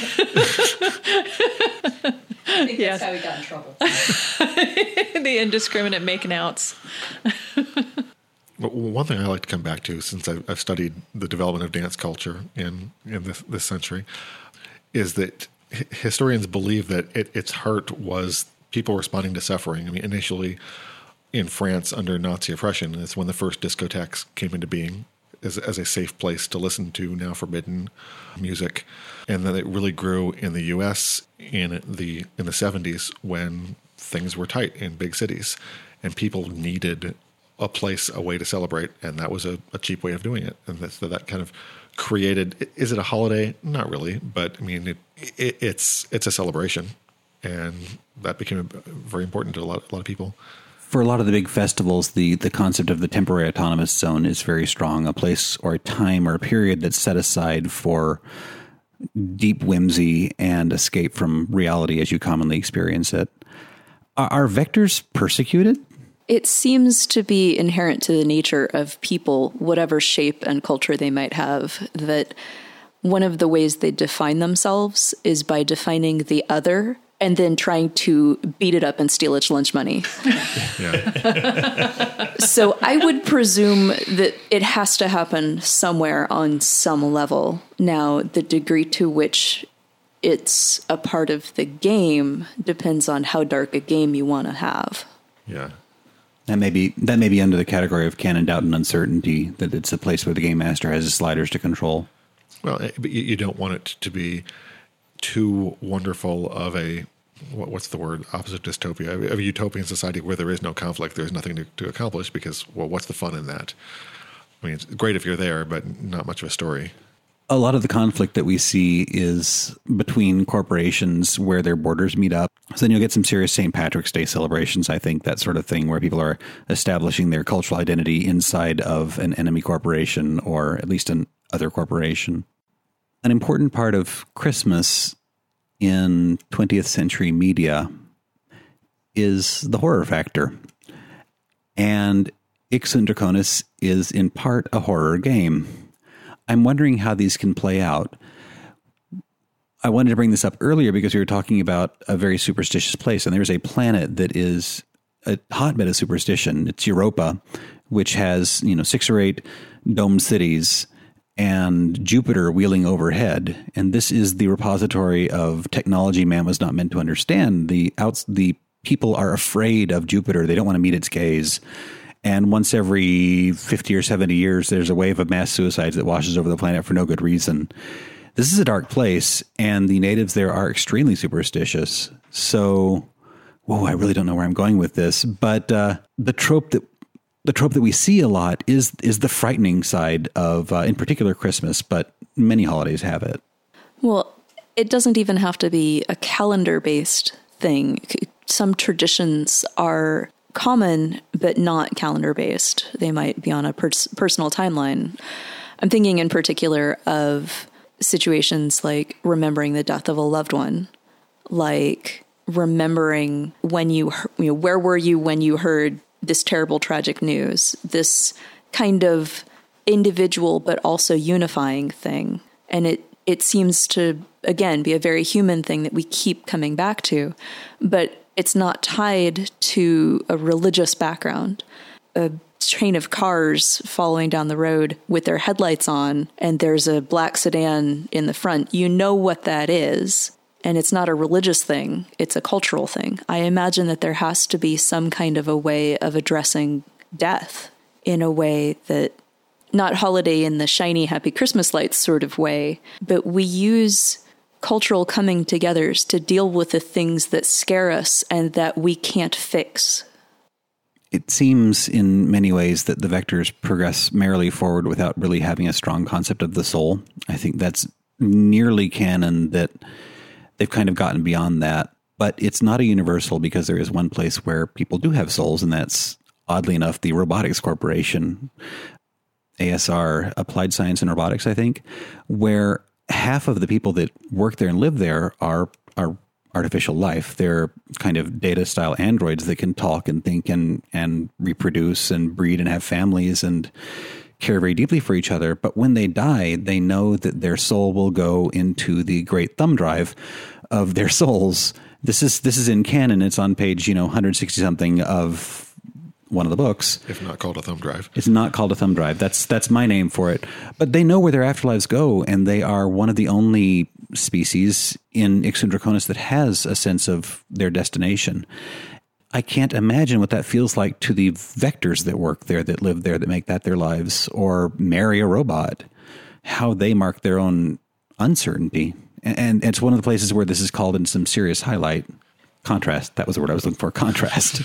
I think Yes. that's how he got in trouble. The indiscriminate making outs. But one thing I like to come back to, since I've studied the development of dance culture in this century, is that historians believe that its heart was people responding to suffering. I mean, initially in France under Nazi oppression, it's when the first discotheques came into being as a safe place to listen to now forbidden music. And then it really grew in the U.S. in the 70s when things were tight in big cities and people needed a place, a way to celebrate, and that was a cheap way of doing it. And so that kind of created, is it a holiday? Not really, but I mean, it's a celebration, and that became very important to a lot of people. For a lot of the big festivals, the concept of the temporary autonomous zone is very strong, a place or a time or a period that's set aside for deep whimsy and escape from reality as you commonly experience it. Are vectors persecuted? It seems to be inherent to the nature of people, whatever shape and culture they might have, that one of the ways they define themselves is by defining the other and then trying to beat it up and steal its lunch money. Yeah. So I would presume that it has to happen somewhere on some level. Now, the degree to which it's a part of the game depends on how dark a game you want to have. Yeah. That may be under the category of canon doubt and uncertainty, that it's a place where the game master has his sliders to control. Well, but you don't want it to be too wonderful of a, what's the word, opposite dystopia, of a utopian society where there is no conflict, there's nothing to accomplish, because, well, what's the fun in that? I mean, it's great if you're there, but not much of a story. A lot of the conflict that we see is between corporations where their borders meet up. So then you'll get some serious St. Patrick's Day celebrations, I think, that sort of thing, where people are establishing their cultural identity inside of an enemy corporation or at least an other corporation. An important part of Christmas in 20th century media is the horror factor. And Ixun Draconis is in part a horror game. I'm wondering how these can play out. I wanted to bring this up earlier because we were talking about a very superstitious place, and there's a planet that is a hotbed of superstition. It's Europa, which has, 6 or 8 domed cities and Jupiter wheeling overhead. And this is the repository of technology man was not meant to understand. The people are afraid of Jupiter. They don't want to meet its gaze. And once every 50 or 70 years, there's a wave of mass suicides that washes over the planet for no good reason. This is a dark place, and the natives there are extremely superstitious. So, I really don't know where I'm going with this. But the trope that we see a lot is the frightening side of, in particular, Christmas, but many holidays have it. Well, it doesn't even have to be a calendar-based thing. Some traditions are common, but not calendar-based. They might be on a personal timeline. I'm thinking in particular of situations like remembering the death of a loved one, like remembering when where were you when you heard this terrible, tragic news, this kind of individual but also unifying thing. And it seems to, again, be a very human thing that we keep coming back to, but it's not tied to a religious background. A train of cars following down the road with their headlights on, and there's a black sedan in the front. You know what that is, and it's not a religious thing. It's a cultural thing. I imagine that there has to be some kind of a way of addressing death in a way that, not holiday in the shiny, happy Christmas lights sort of way, but we use cultural coming togethers to deal with the things that scare us and that we can't fix. It seems in many ways that the vectors progress merrily forward without really having a strong concept of the soul. I think that's nearly canon, that they've kind of gotten beyond that. But it's not a universal, because there is one place where people do have souls, and that's, oddly enough, the Robotics Corporation, ASR, Applied Science and Robotics, I think, where half of the people that work there and live there are artificial life. They're kind of data-style androids that can talk and think and reproduce and breed and have families and care very deeply for each other. But when they die, they know that their soul will go into the great thumb drive of their souls. This is in canon. It's on page 160 something of one of the books. If not called a thumb drive. It's not called a thumb drive. That's my name for it. But they know where their afterlives go, and they are one of the only species in Ixun draconis that has a sense of their destination. I can't imagine what that feels like to the vectors that work there, that live there, that make that their lives, or marry a robot, how they mark their own uncertainty. And it's one of the places where this is called in some serious highlight. Contrast. That was the word I was looking for. Contrast.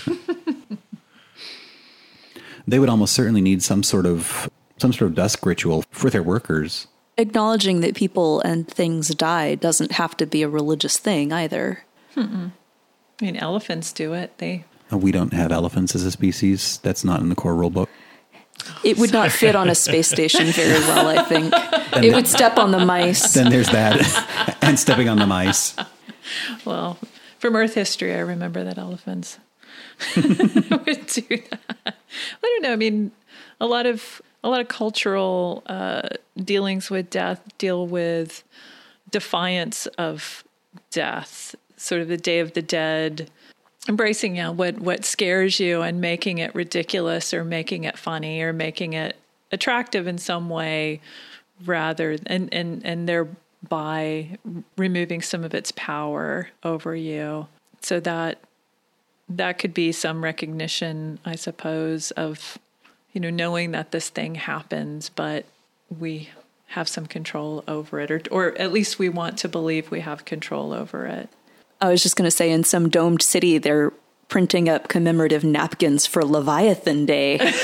They would almost certainly need some sort of dusk ritual for their workers. Acknowledging that people and things die doesn't have to be a religious thing either. I mean, elephants do it. We don't have elephants as a species. That's not in the core rule book. It would not fit on a space station very well, I think. It would step on the mice. Then there's that. And stepping on the mice. Well, from Earth history, I remember that elephants would do that. I don't know. I mean, a lot of cultural dealings with death deal with defiance of death, sort of the Day of the Dead, embracing what scares you and making it ridiculous or making it funny or making it attractive in some way, rather and thereby removing some of its power over you. So that could be some recognition, I suppose, of knowing that this thing happens, but we have some control over it, or at least we want to believe we have control over it. I was just going to say, in some domed city, they're printing up commemorative napkins for Leviathan Day. I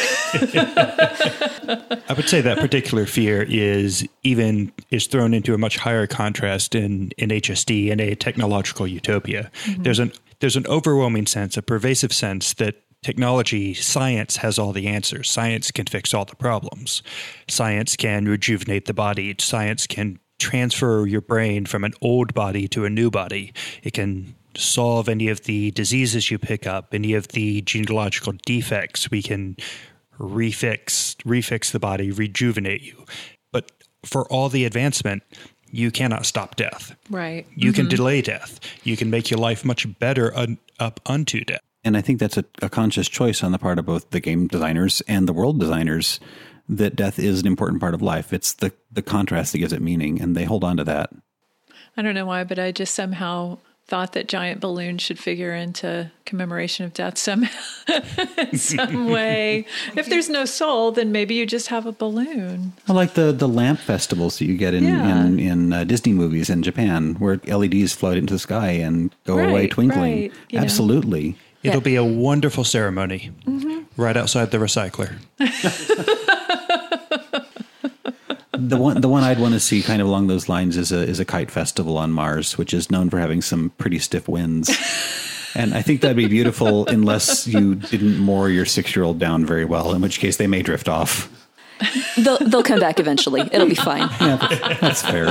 would say that particular fear is thrown into a much higher contrast in HSD, in a technological utopia. Mm-hmm. There's an overwhelming sense, a pervasive sense that technology, science has all the answers. Science can fix all the problems. Science can rejuvenate the body. Science can transfer your brain from an old body to a new body. It can solve any of the diseases you pick up, any of the genealogical defects. We can refix the body, rejuvenate you. But for all the advancement, you cannot stop death. Right. You can delay death. You can make your life much better up unto death. And I think that's a conscious choice on the part of both the game designers and the world designers, that death is an important part of life. It's the contrast that gives it meaning, and they hold on to that. I don't know why, but I just somehow thought that giant balloons should figure into commemoration of death somehow, in some way. If there's no soul, then maybe you just have a balloon. I like the lamp festivals that you get in Disney movies in Japan, where LEDs float into the sky and go away twinkling. Right. Absolutely. It'll be a wonderful ceremony right outside the recycler. The one I'd want to see kind of along those lines is a kite festival on Mars, which is known for having some pretty stiff winds. And I think that'd be beautiful unless you didn't moor your 6-year-old down very well, in which case they may drift off. They'll come back eventually. It'll be fine. Yeah, that's fair.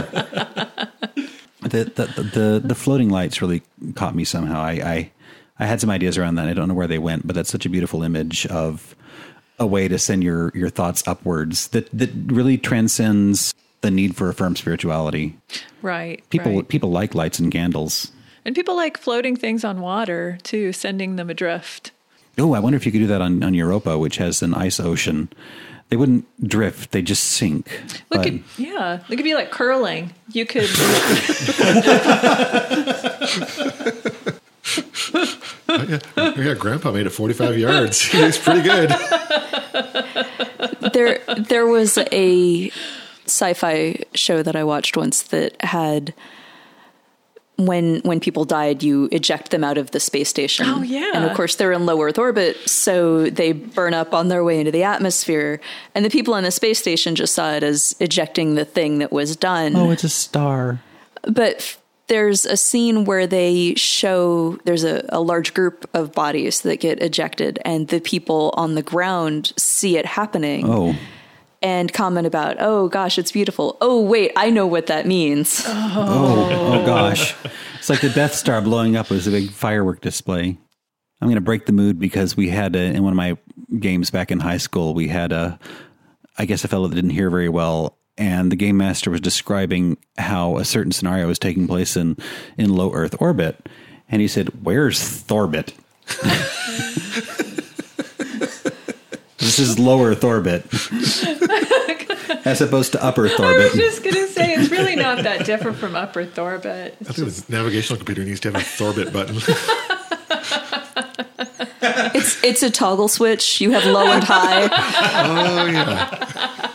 The floating lights really caught me somehow. I had some ideas around that. I don't know where they went, but that's such a beautiful image of a way to send your thoughts upwards that really transcends the need for a firm spirituality. Right. People like lights and candles. And people like floating things on water, too, sending them adrift. Oh, I wonder if you could do that on Europa, which has an ice ocean. They wouldn't drift, they just sink. It could be like curling. You could... Yeah, Grandpa made it 45 yards. He's pretty good. There was a sci-fi show that I watched once that had, when people died, you eject them out of the space station. Oh, yeah. And of course, they're in low Earth orbit, so they burn up on their way into the atmosphere. And the people on the space station just saw it as ejecting the thing that was done. Oh, it's a star. But there's a scene where they show there's a large group of bodies that get ejected, and the people on the ground see it happening. Oh. And comment about, oh gosh, it's beautiful. Oh wait, I know what that means. Oh gosh. It's like the Death Star blowing up was a big firework display. I'm going to break the mood because we had in one of my games back in high school, we had a fellow that didn't hear very well, and the game master was describing how a certain scenario was taking place in low Earth orbit. And he said, "Where's Thorbit?" This is lower Thorbit. As opposed to upper I Thorbit. was just going to say, it's really not that different from upper Thorbit. I think the navigational computer needs to have a Thorbit button. It's a toggle switch. You have low and high. Oh yeah.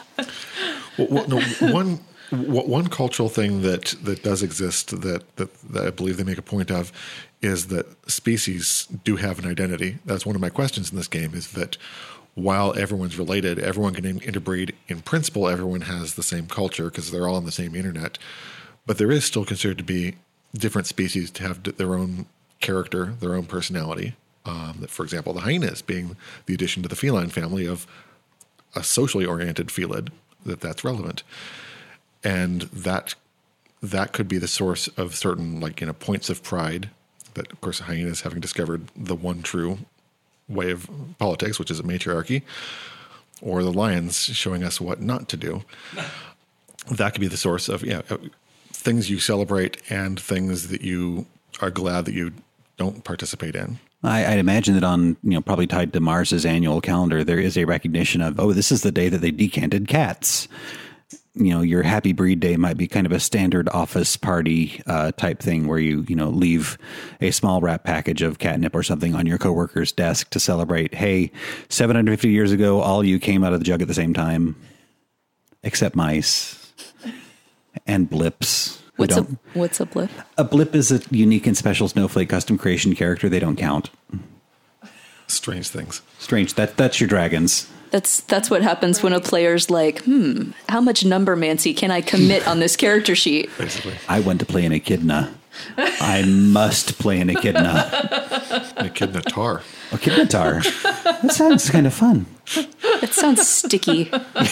One cultural thing that does exist that I believe they make a point of is that species do have an identity. That's one of my questions in this game, is that while everyone's related, everyone can interbreed. In principle, everyone has the same culture because they're all on the same internet. But there is still considered to be different species to have their own character, their own personality. For example, the hyenas being the addition to the feline family of a socially oriented felid, that's relevant. And that could be the source of certain, points of pride. That, of course, hyenas having discovered the one true way of politics, which is a matriarchy, or the lions showing us what not to do. That could be the source of things you celebrate and things that you are glad that you don't participate in. I'd imagine that on, probably tied to Mars's annual calendar, there is a recognition of, this is the day that they decanted cats. Your Happy Breed Day might be kind of a standard office party type thing where you leave a small wrap package of catnip or something on your coworker's desk to celebrate, hey, 750 years ago, all you came out of the jug at the same time, except mice and blips. What's a blip? A blip is a unique and special Snowflake custom creation character. They don't count. Strange things. Strange. That's your dragons. That's what happens when a player's like, how much numbermancy can I commit on this character sheet? Basically. I want to play an echidna. I must play an echidna. An echidna tar. Echidna tar. That sounds kind of fun. That sounds sticky.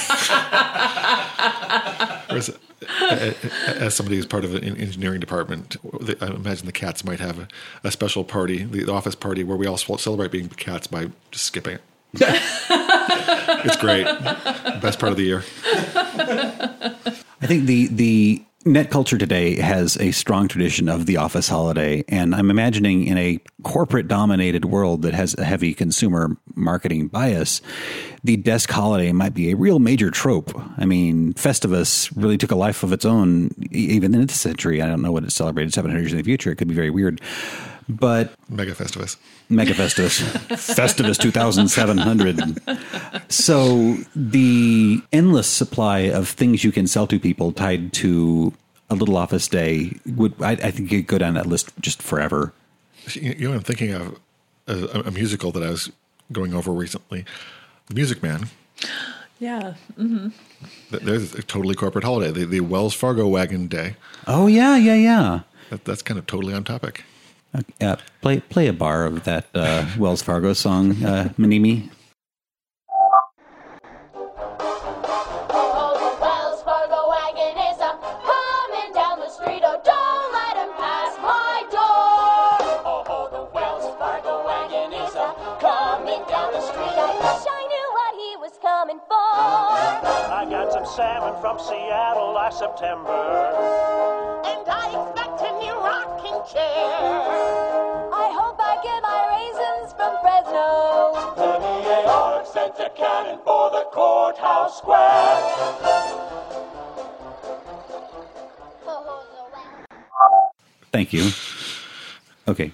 As somebody who's part of an engineering department, I imagine the cats might have a special party, the office party, where we all celebrate being cats by just skipping it. It's great. Best part of the year. I think the net culture today has a strong tradition of the office holiday, and I'm imagining in a corporate-dominated world that has a heavy consumer marketing bias, the desk holiday might be a real major trope. I mean, Festivus really took a life of its own, even in this century. I don't know what it celebrated 700 years in the future. It could be very weird. But Mega Festivus. Festivus 2700. So the endless supply of things you can sell to people tied to a little office day I think you could go down that list just forever. I'm thinking of a musical that I was going over recently, The Music Man. Yeah. Mm-hmm. There's a totally corporate holiday, the Wells Fargo Wagon Day. Oh yeah. That's kind of totally on topic. Play a bar of that Wells Fargo song, Manimi. Oh, the Wells Fargo wagon is coming down the street. Oh, don't let him pass my door. Oh, the Wells Fargo wagon is coming down the street. I wish I knew what he was coming for. I got some salmon from Seattle last September. And I expect a new rocking chair. I hope I get my raisins from Fresno. The EAR sent a cannon for the courthouse square. Thank you. Okay.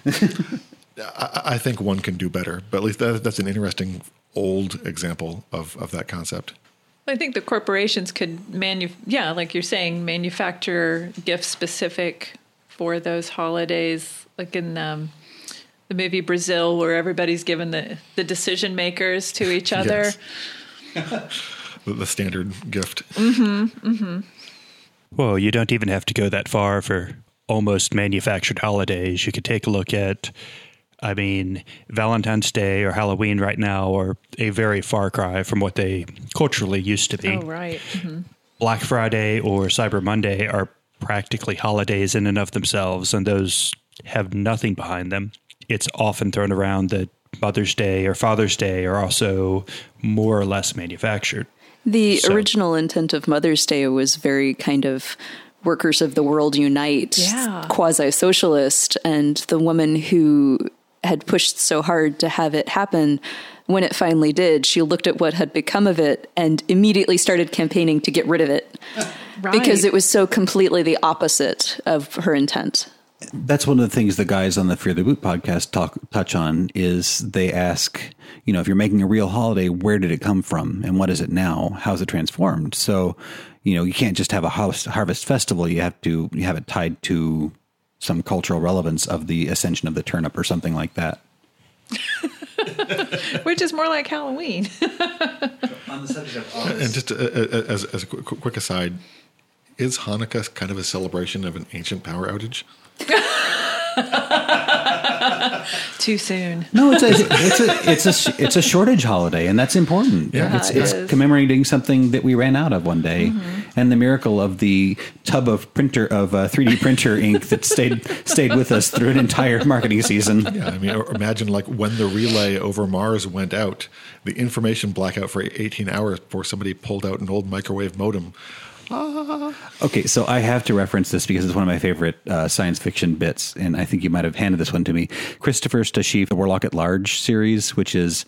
I think one can do better, but at least that's an interesting old example of that concept. I think the corporations could like you're saying, manufacture gifts specific for those holidays, like in the movie Brazil, where everybody's given the decision makers to each other. Yes. The standard gift. Mm-hmm. Mm-hmm. Well, you don't even have to go that far for almost manufactured holidays. You could take a look at, Valentine's Day or Halloween right now are a very far cry from what they culturally used to be. Oh, right. Mm-hmm. Black Friday or Cyber Monday are practically holidays in and of themselves, and those have nothing behind them. It's often thrown around that Mother's Day or Father's Day are also more or less manufactured. The original intent of Mother's Day was very kind of workers of the world unite, quasi-socialist, and the woman who had pushed so hard to have it happen, when it finally did, she looked at what had become of it and immediately started campaigning to get rid of it. Right. Because it was so completely the opposite of her intent. That's one of the things the guys on the Fear the Boot podcast touch on is they ask, if you're making a real holiday, where did it come from and what is it now? How's it transformed? So, you can't just have a harvest festival. You have it tied to some cultural relevance of the ascension of the turnip or something like that. Which is more like Halloween. On the subject of August. And just as a quick aside, is Hanukkah kind of a celebration of an ancient power outage? Too soon. No, it's a shortage holiday, and that's important. Yeah, it's commemorating something that we ran out of one day, and the miracle of the tub of 3D printer ink that stayed with us through an entire marketing season. Yeah, I mean, imagine like when the relay over Mars went out, the information blackout for 18 hours before somebody pulled out an old microwave modem. Okay, so I have to reference this because it's one of my favorite science fiction bits, and I think you might have handed this one to me. Christopher Stasheff, the Warlock at Large series, which is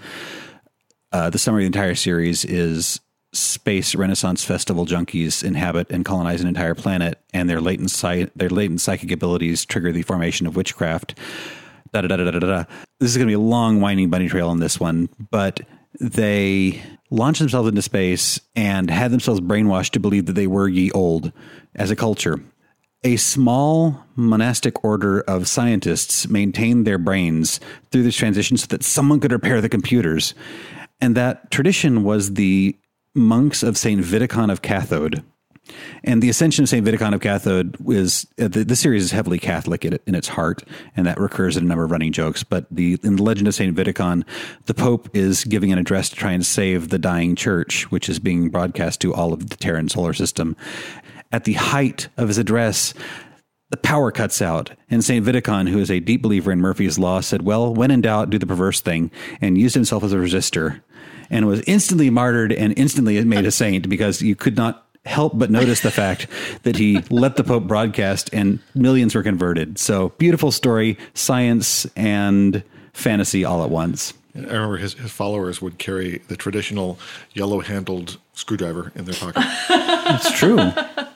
the summary of the entire series is space Renaissance festival junkies inhabit and colonize an entire planet, and their latent psychic abilities trigger the formation of witchcraft. This is going to be a long, winding bunny trail on this one, but they launched themselves into space and had themselves brainwashed to believe that they were ye old as a culture. A small monastic order of scientists maintained their brains through this transition so that someone could repair the computers. And that tradition was the monks of St. Wittikon of Cathode. And the ascension of St. Wittikon of Cathode is, the series is heavily Catholic in its heart, and that recurs in a number of running jokes. But in the legend of St. Wittikon, the Pope is giving an address to try and save the dying church, which is being broadcast to all of the Terran solar system. At the height of his address, the power cuts out, and St. Wittikon, who is a deep believer in Murphy's Law, said, well, when in doubt, do the perverse thing, and used himself as a resistor, and was instantly martyred and instantly made a saint because you could not help but notice the fact that he let the Pope broadcast and millions were converted. So beautiful story, science and fantasy all at once. I remember his followers would carry the traditional yellow-handled screwdriver in their pocket. It's true.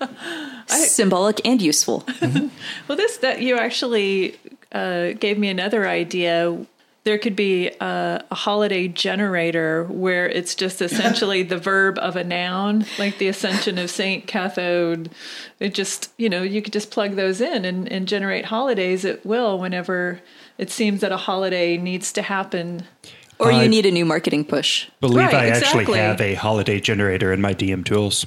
Symbolic and useful. Mm-hmm. Well, that you actually gave me another idea. There could be a holiday generator where it's just essentially the verb of a noun, like the Ascension of Saint Cathode. It just, you could just plug those in and generate holidays at will whenever it seems that a holiday needs to happen. Or you need a new marketing push. Believe Right, I actually exactly. have a holiday generator in my DM tools.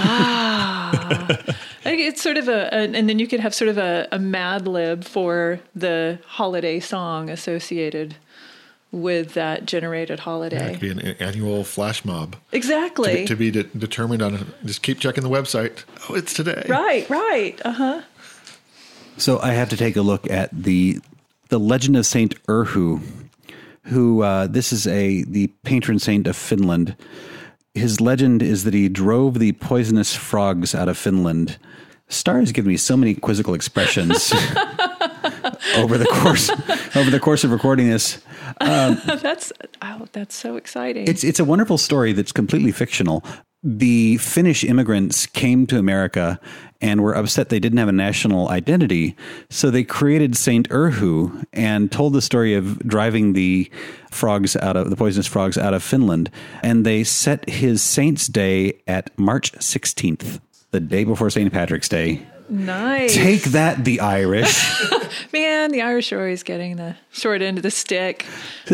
It's sort of and then you could have sort of a Mad Lib for the holiday song associated with that generated holiday. It could be an annual flash mob. Exactly. To be determined on, just keep checking the website. Oh, it's today. Right. Uh-huh. So I have to take a look at the legend of Saint Urhu, who this is the patron saint of Finland. His legend is that he drove the poisonous frogs out of Finland. Star has given me so many quizzical expressions over the course of recording this. That's so exciting. It's a wonderful story that's completely fictional. The Finnish immigrants came to America and were upset they didn't have a national identity, so they created Saint Urhu and told the story of driving the poisonous frogs out of Finland, and they set his saint's day at March 16th, the day before St. Patrick's Day. Nice. Take that, the Irish. Man, the Irish are always getting the short end of the stick.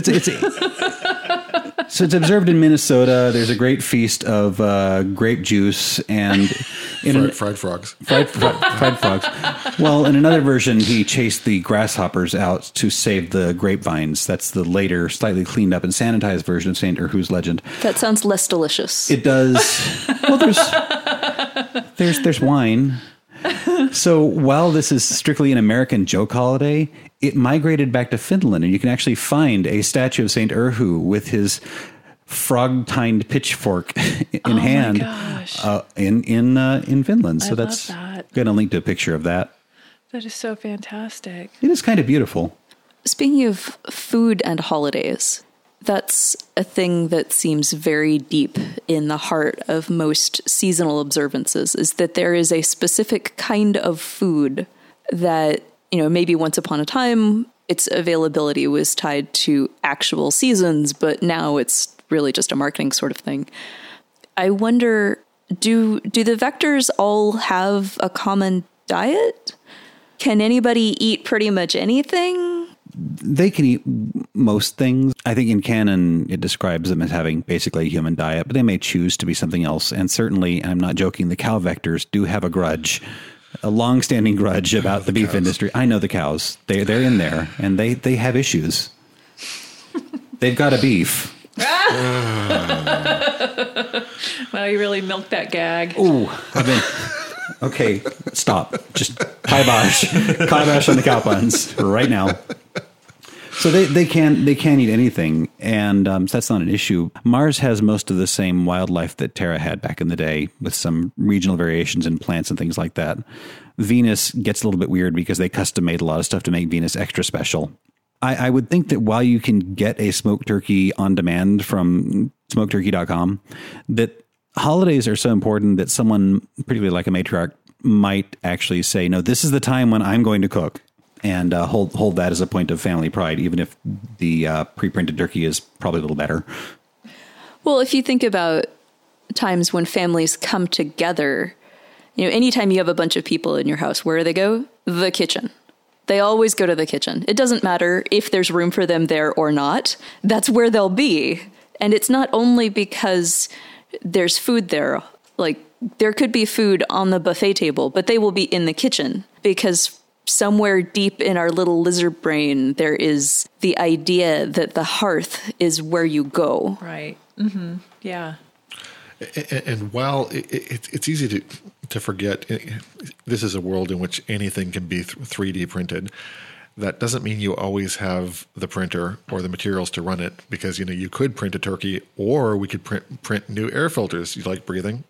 So it's observed in Minnesota. There's a great feast of grape juice and Fried frogs. Fried frogs. Well, in another version, he chased the grasshoppers out to save the grapevines. That's the later, slightly cleaned up and sanitized version of St. Urhu's legend. That sounds less delicious. It does. Well, there's wine. So while this is strictly an American joke holiday, it migrated back to Finland, and you can actually find a statue of St. Urhu with his frog-tined pitchfork in hand in Finland. So love that. going to link to a picture of that. That is so fantastic. It is kind of beautiful. Speaking of food and holidays, that's a thing that seems very deep in the heart of most seasonal observances, is that there is a specific kind of food that, maybe once upon a time, its availability was tied to actual seasons, but now it's really just a marketing sort of thing. I wonder, do the Vectors all have a common diet? Can anybody eat pretty much anything? They can eat most things. I think in canon, it describes them as having basically a human diet, but they may choose to be something else. And certainly, I'm not joking, the cow Vectors do have a grudge, a long-standing grudge about the beef industry. I know the cows. They're in there, and they have issues. They've got a beef. Well, you really milked that gag. Ooh, okay, stop. Just kibosh on the cow puns right now. So they can eat anything, and that's not an issue. Mars has most of the same wildlife that Terra had back in the day, with some regional variations in plants and things like that. Venus gets a little bit weird because they custom made a lot of stuff to make Venus extra special. I would think that while you can get a smoked turkey on demand from smokedturkey.com, that holidays are so important that someone, particularly like a matriarch, might actually say, no, this is the time when I'm going to cook, and hold that as a point of family pride, even if the pre-printed turkey is probably a little better. Well, if you think about times when families come together, anytime you have a bunch of people in your house, where do they go? The kitchen. They always go to the kitchen. It doesn't matter if there's room for them there or not. That's where they'll be. And it's not only because there's food there. Like, there could be food on the buffet table, but they will be in the kitchen because somewhere deep in our little lizard brain, there is the idea that the hearth is where you go. Right. Mm-hmm. Yeah. And while it's easy to forget, this is a world in which anything can be 3D printed. That doesn't mean you always have the printer or the materials to run it, because you could print a turkey, or we could print new air filters. You like breathing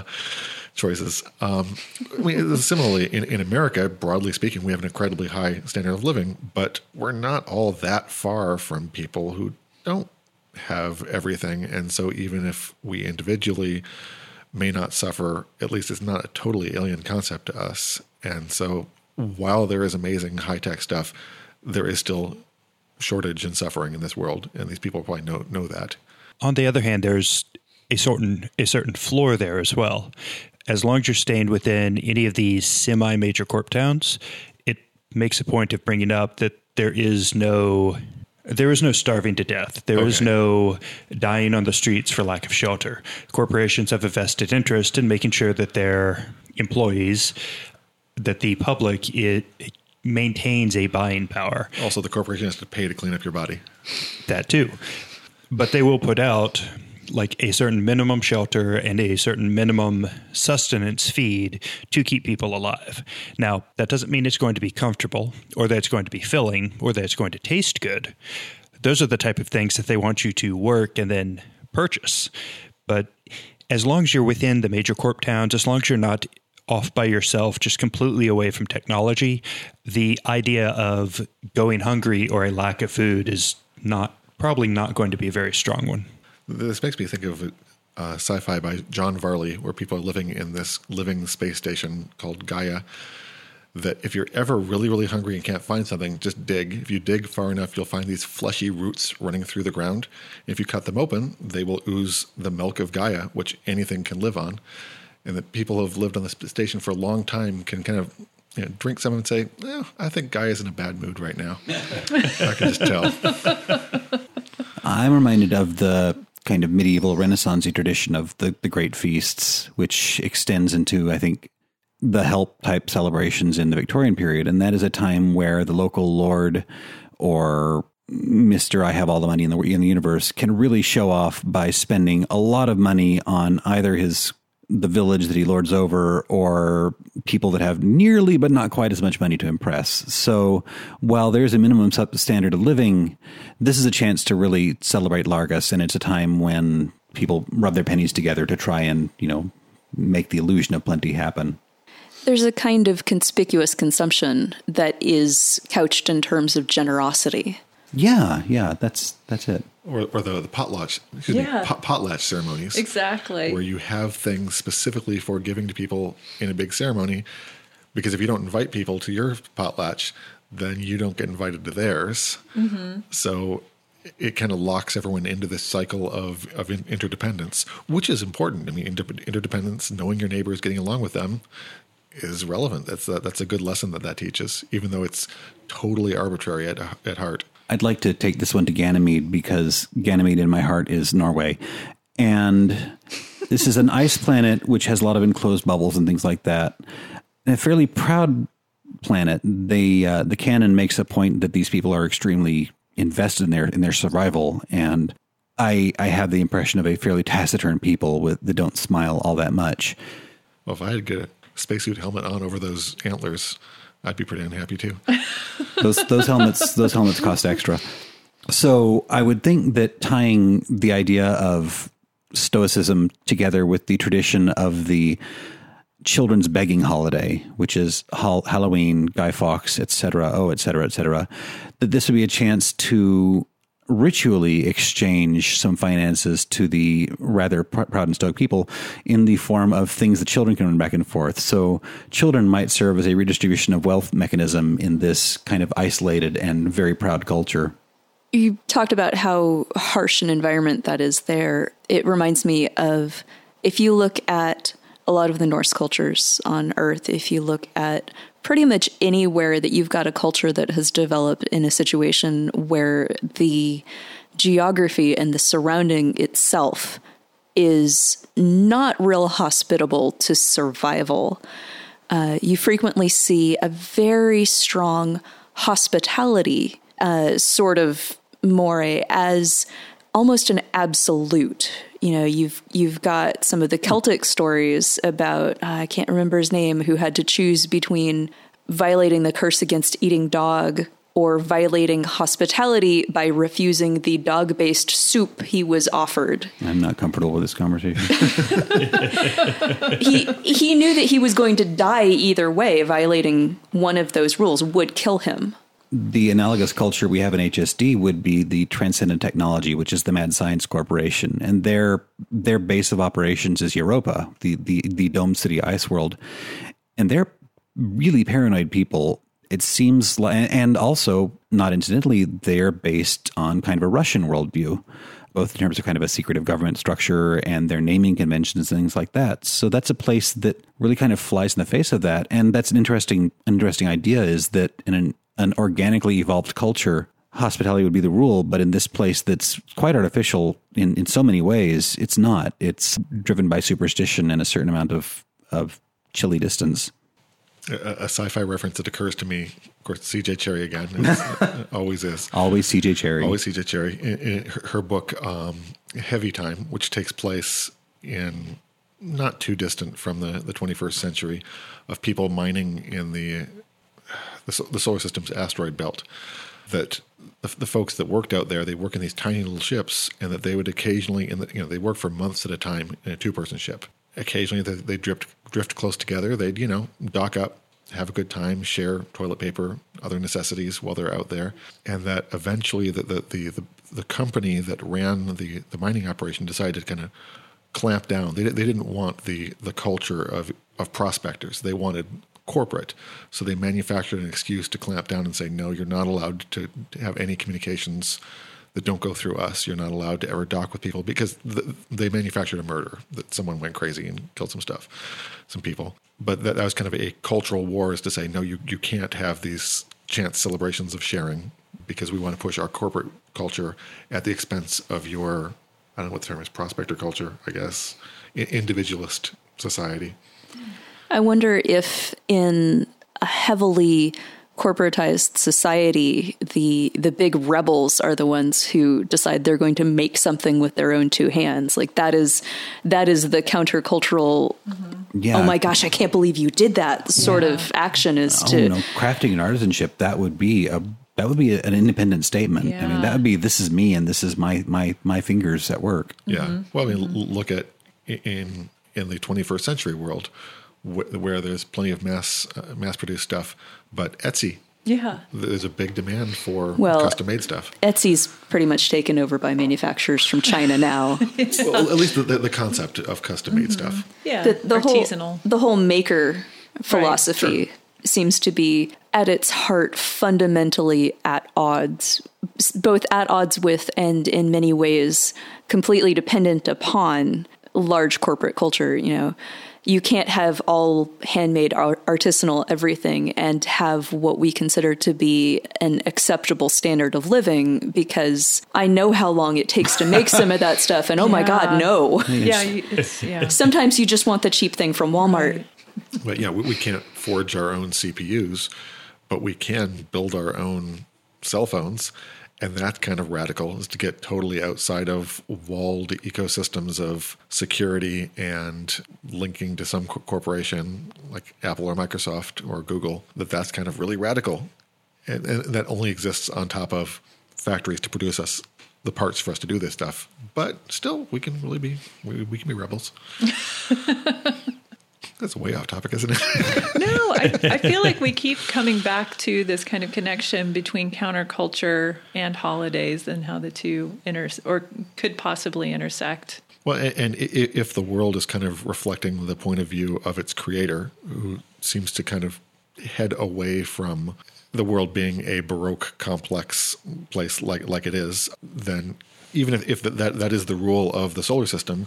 choices. Similarly, in America, broadly speaking, we have an incredibly high standard of living, but we're not all that far from people who don't have everything. And so even if we individually may not suffer, at least it's not a totally alien concept to us. And so while there is amazing high-tech stuff, there is still shortage and suffering in this world, and these people probably know that. On the other hand, there's a certain floor there as well. As long as you're staying within any of these semi-major corp towns, it makes a point of bringing up that there is no starving to death. There is no dying on the streets for lack of shelter. Corporations have a vested interest in making sure that their employees, that the public, it maintains a buying power. Also, the corporation has to pay to clean up your body. That too. But they will put out like a certain minimum shelter and a certain minimum sustenance feed to keep people alive. Now, that doesn't mean it's going to be comfortable, or that it's going to be filling, or that it's going to taste good. Those are the type of things that they want you to work and then purchase. But as long as you're within the major corp towns, as long as you're not off by yourself, just completely away from technology, the idea of going hungry or a lack of food is probably not going to be a very strong one. This makes me think of sci-fi by John Varley, where people are living in this living space station called Gaia, that if you're ever really, really hungry and can't find something, just dig. If you dig far enough, you'll find these fleshy roots running through the ground. If you cut them open, they will ooze the milk of Gaia, which anything can live on. And that people who have lived on this station for a long time can kind of drink some and say, I think Gaia's in a bad mood right now. I can just tell. I'm reminded of the kind of medieval Renaissance-y tradition of the great feasts, which extends into, I think, the help-type celebrations in the Victorian period. And that is a time where the local lord or Mr. I have all the money in the universe can really show off by spending a lot of money on either the village that he lords over, or people that have nearly but not quite as much money to impress. So while there's a minimum standard of living, this is a chance to really celebrate Largus, and it's a time when people rub their pennies together to try and, make the illusion of plenty happen. There's a kind of conspicuous consumption that is couched in terms of generosity. Yeah, that's it. Or the potlatch, potlatch ceremonies. Exactly. Where you have things specifically for giving to people in a big ceremony, because if you don't invite people to your potlatch, then you don't get invited to theirs. Mm-hmm. So it kind of locks everyone into this cycle of interdependence, which is important. I mean, interdependence, knowing your neighbors, getting along with them, is relevant. That's a good lesson that teaches, even though it's totally arbitrary at heart. I'd like to take this one to Ganymede, because Ganymede in my heart is Norway. And this is an ice planet which has a lot of enclosed bubbles and things like that. And a fairly proud planet. The canon makes a point that these people are extremely invested in their survival. And I have the impression of a fairly taciturn people that don't smile all that much. Well, if I had to get a spacesuit helmet on over those antlers, I'd be pretty unhappy too. Those helmets cost extra. So I would think that tying the idea of Stoicism together with the tradition of the children's begging holiday, which is Halloween, Guy Fawkes, et cetera, that this would be a chance to ritually exchange some finances to the rather proud and stoic people in the form of things that children can run back and forth. So children might serve as a redistribution of wealth mechanism in this kind of isolated and very proud culture. You talked about how harsh an environment that is there. It reminds me of, if you look at a lot of the Norse cultures on Earth, if you look at pretty much anywhere that you've got a culture that has developed in a situation where the geography and the surrounding itself is not real hospitable to survival, you frequently see a very strong hospitality sort of moray as almost an absolute. You know, you've got some of the Celtic stories about, I can't remember his name, who had to choose between violating the curse against eating dog or violating hospitality by refusing the dog-based soup he was offered. I'm not comfortable with this conversation. He knew that he was going to die either way. Violating one of those rules would kill him. The analogous culture we have in HSD would be the Transcendent Technology, which is the Mad Science Corporation. And their base of operations is Europa, the Dome City Ice World. And they're really paranoid people. It seems like, and also, not incidentally, they're based on kind of a Russian worldview, both in terms of kind of a secretive government structure and their naming conventions and things like that. So that's a place that really kind of flies in the face of that. And that's an interesting idea, is that in an organically evolved culture, hospitality would be the rule, but in this place that's quite artificial in so many ways, it's not. It's driven by superstition and a certain amount of chilly distance. A sci-fi reference that occurs to me, of course, C.J. Cherry again, always is. Always C.J. Cherry. Always C.J. Cherry. In her book, Heavy Time, which takes place in not too distant from the 21st century, of people mining in the solar system's asteroid belt, that the folks that worked out there, they work in these tiny little ships, and that they would occasionally, they work for months at a time in a two-person ship. Occasionally they drift close together. They'd, dock up, have a good time, share toilet paper, other necessities while they're out there. And that eventually the company that ran the mining operation decided to kind of clamp down. They didn't want the culture of prospectors. They wanted corporate. So they manufactured an excuse to clamp down and say, no, you're not allowed to have any communications that don't go through us. You're not allowed to ever dock with people, because they manufactured a murder, that someone went crazy and killed some people. But that was kind of a cultural war, is to say, no, you can't have these chance celebrations of sharing, because we want to push our corporate culture at the expense of your, I don't know what the term is, prospector culture, I guess, individualist society. I wonder if in a heavily corporatized society, the big rebels are the ones who decide they're going to make something with their own two hands. Like that is the countercultural, yeah. Oh my gosh, I can't believe you did that sort of action is crafting and artisanship. That would be an independent statement. Yeah. I mean, that would be, this is me and this is my fingers at work. Yeah. Well, I mean, look at in the 21st century world, where there's plenty of mass-produced stuff. But Etsy, Yeah. there's a big demand for Well, custom-made stuff. Etsy's pretty much taken over by manufacturers from China now. Well, at least the concept of custom-made stuff. Yeah. The artisanal. the whole maker philosophy seems to be at its heart fundamentally at odds, both at odds with and in many ways completely dependent upon large corporate culture. You know, you can't have all handmade artisanal everything and have what we consider to be an acceptable standard of living, because I know how long it takes to make some of that stuff. And oh my God, no. Yeah. Sometimes you just want the cheap thing from Walmart. Right. But yeah, we can't forge our own CPUs, but we can build our own cell phones. And that's kind of radical, is to get totally outside of walled ecosystems of security and linking to some corporation like Apple or Microsoft or Google. That's kind of really radical. And that only exists on top of factories to produce us the parts for us to do this stuff. But still, we can really be, we can be rebels. That's way off topic, isn't it? No, I feel like we keep coming back to this kind of connection between counterculture and holidays and how the two could possibly intersect. Well, and if the world is kind of reflecting the point of view of its creator, who seems to kind of head away from the world being a Baroque complex place like it is, then even if that is the rule of the solar system,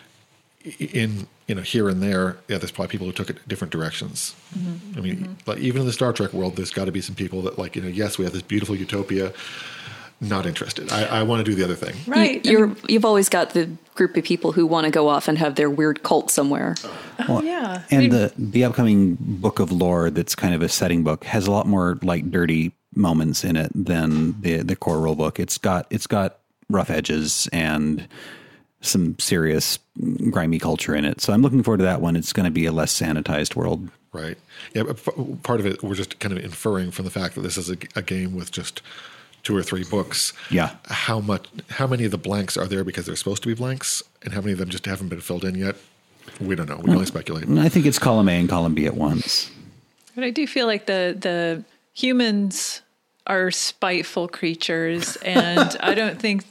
in here and there, there's probably people who took it different directions. Mm-hmm. I mean, like even in the Star Trek world, there's got to be some people that yes, we have this beautiful utopia. Not interested. I want to do the other thing. Right. You've always got the group of people who want to go off and have their weird cult somewhere. Well, yeah. And the upcoming book of lore that's kind of a setting book has a lot more like dirty moments in it than the core rule book. It's got rough edges and some serious grimy culture in it. So I'm looking forward to that one. It's going to be a less sanitized world. Right. Yeah. But part of it, we're just kind of inferring from the fact that this is a game with just 2 or 3 books. Yeah. How many of the blanks are there because they're supposed to be blanks, and how many of them just haven't been filled in yet? We don't know. We can only speculate. I think it's column A and column B at once. But I do feel like the humans are spiteful creatures, and I don't think,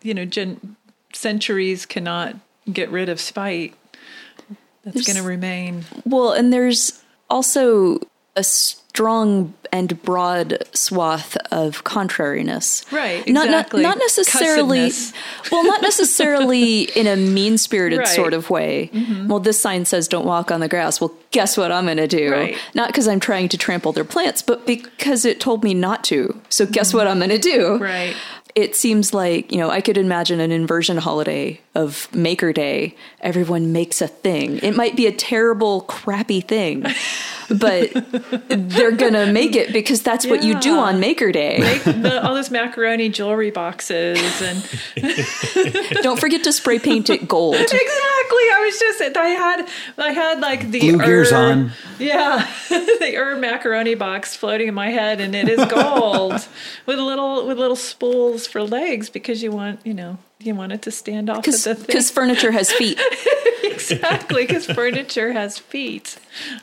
centuries cannot get rid of spite. That's going to remain. Well, and there's also a strong and broad swath of contrariness. Right, exactly. Not necessarily, not necessarily in a mean-spirited sort of way. Mm-hmm. Well, this sign says don't walk on the grass. Well, guess what I'm going to do? Right. Not because I'm trying to trample their plants, but because it told me not to. So guess what I'm going to do? Right. It seems like, I could imagine an inversion holiday of Maker Day. Everyone makes a thing. It might be a terrible, crappy thing, but they're going to make it because that's what you do on Maker Day. Make all those macaroni jewelry boxes. And don't forget to spray paint it gold. Exactly. I was just, I had like the blue gears on. Yeah. The macaroni box floating in my head, and it is gold with little spools for legs because you want it to stand off of the thing. Because furniture has feet. Exactly, because furniture has feet.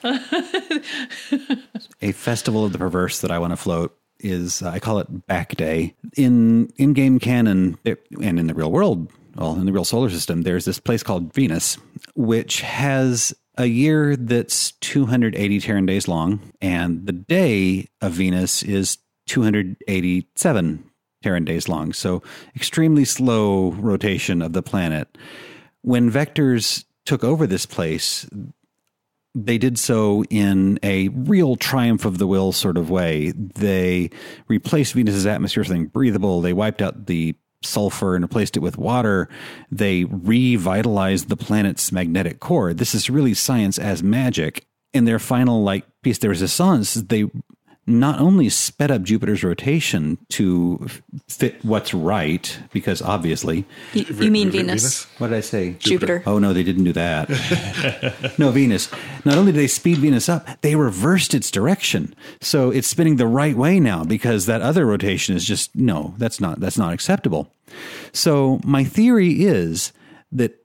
A festival of the perverse that I want to float is, I call it Back Day. In-game canon and in the real world, in the real solar system, there's this place called Venus, which has a year that's 280 Terran days long, and the day of Venus is 287 Terran days long. So extremely slow rotation of the planet. When Vectors took over this place, they did so in a real triumph of the will sort of way. They replaced Venus's atmosphere with something breathable. They wiped out the sulfur and replaced it with water. They revitalized the planet's magnetic core. This is really science as magic. In their final piece de resistance, they not only sped up Jupiter's rotation to fit what's right, because obviously... You mean Venus? What did I say? Jupiter. Oh, no, they didn't do that. No, Venus. Not only did they speed Venus up, they reversed its direction. So it's spinning the right way now, because that other rotation is just, no, that's not acceptable. So my theory is that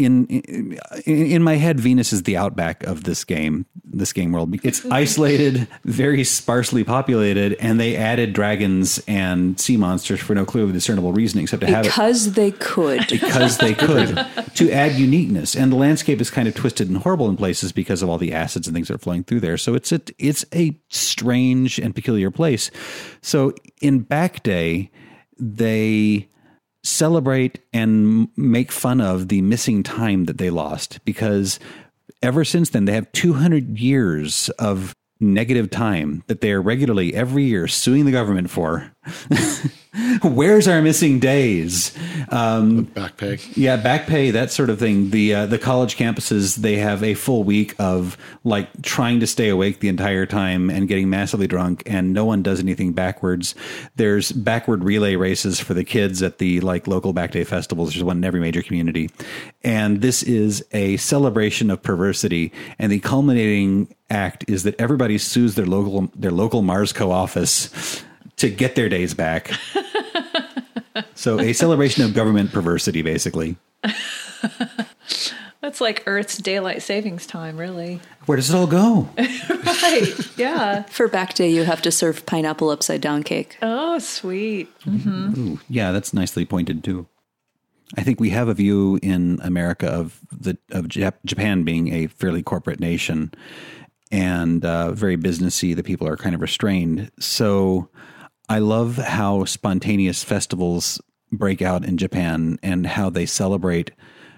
in my head, Venus is the outback of this game world. It's isolated, very sparsely populated, and they added dragons and sea monsters for no clearly discernible reason except to have it. Because they could. Because they could, to add uniqueness. And the landscape is kind of twisted and horrible in places because of all the acids and things that are flowing through there. So it's a strange and peculiar place. So in Back Day, they celebrate and make fun of the missing time that they lost, because ever since then they have 200 years of negative time that they are regularly every year suing the government for. Where's our missing days? Back pay. Yeah, back pay, that sort of thing. The college campuses, they have a full week of like trying to stay awake the entire time and getting massively drunk, and no one does anything backwards. There's backward relay races for the kids at the like local back day festivals. There's one in every major community. And this is a celebration of perversity. And the culminating act is that everybody sues their local Marsco office to get their days back. So a celebration of government perversity, basically. That's like Earth's daylight savings time, really. Where does it all go? Right, yeah. For Back Day, you have to serve pineapple upside down cake. Oh, sweet. Mm-hmm. Ooh, yeah, that's nicely pointed, too. I think we have a view in America of Japan being a fairly corporate nation and very businessy. The people are kind of restrained. So I love how spontaneous festivals break out in Japan and how they celebrate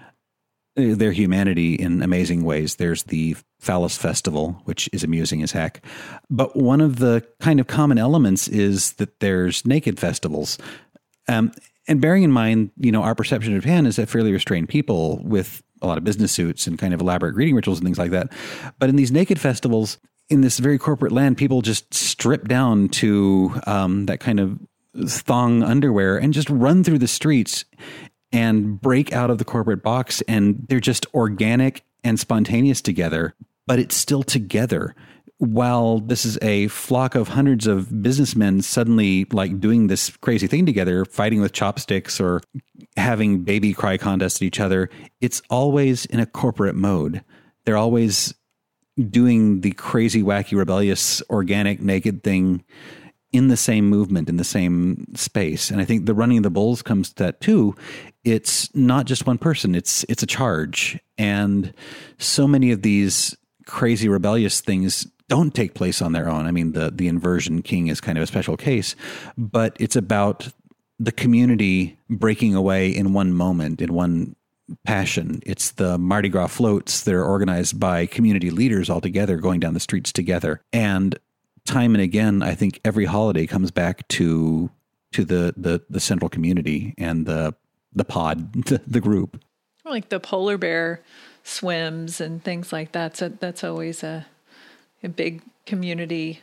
their humanity in amazing ways. There's the Phallus Festival, which is amusing as heck. But one of the kind of common elements is that there's naked festivals. And bearing in mind, our perception of Japan is a fairly restrained people with a lot of business suits and kind of elaborate greeting rituals and things like that. But in these naked festivals, in this very corporate land, people just strip down to that kind of thong underwear and just run through the streets and break out of the corporate box. And they're just organic and spontaneous together, but it's still together. While this is a flock of hundreds of businessmen suddenly like doing this crazy thing together, fighting with chopsticks or having baby cry contests at each other, it's always in a corporate mode. They're always doing the crazy, wacky, rebellious, organic, naked thing in the same movement, in the same space. And I think the Running of the Bulls comes to that too. It's not just one person, it's a charge. And so many of these crazy, rebellious things don't take place on their own. I mean, the Inversion King is kind of a special case, but it's about the community breaking away in one moment, in one passion. It's the Mardi Gras floats that are organized by community leaders all together, going down the streets together. And time and again, I think every holiday comes back to the central community and the pod, the group. Like the polar bear swims and things like that. So that's always a big community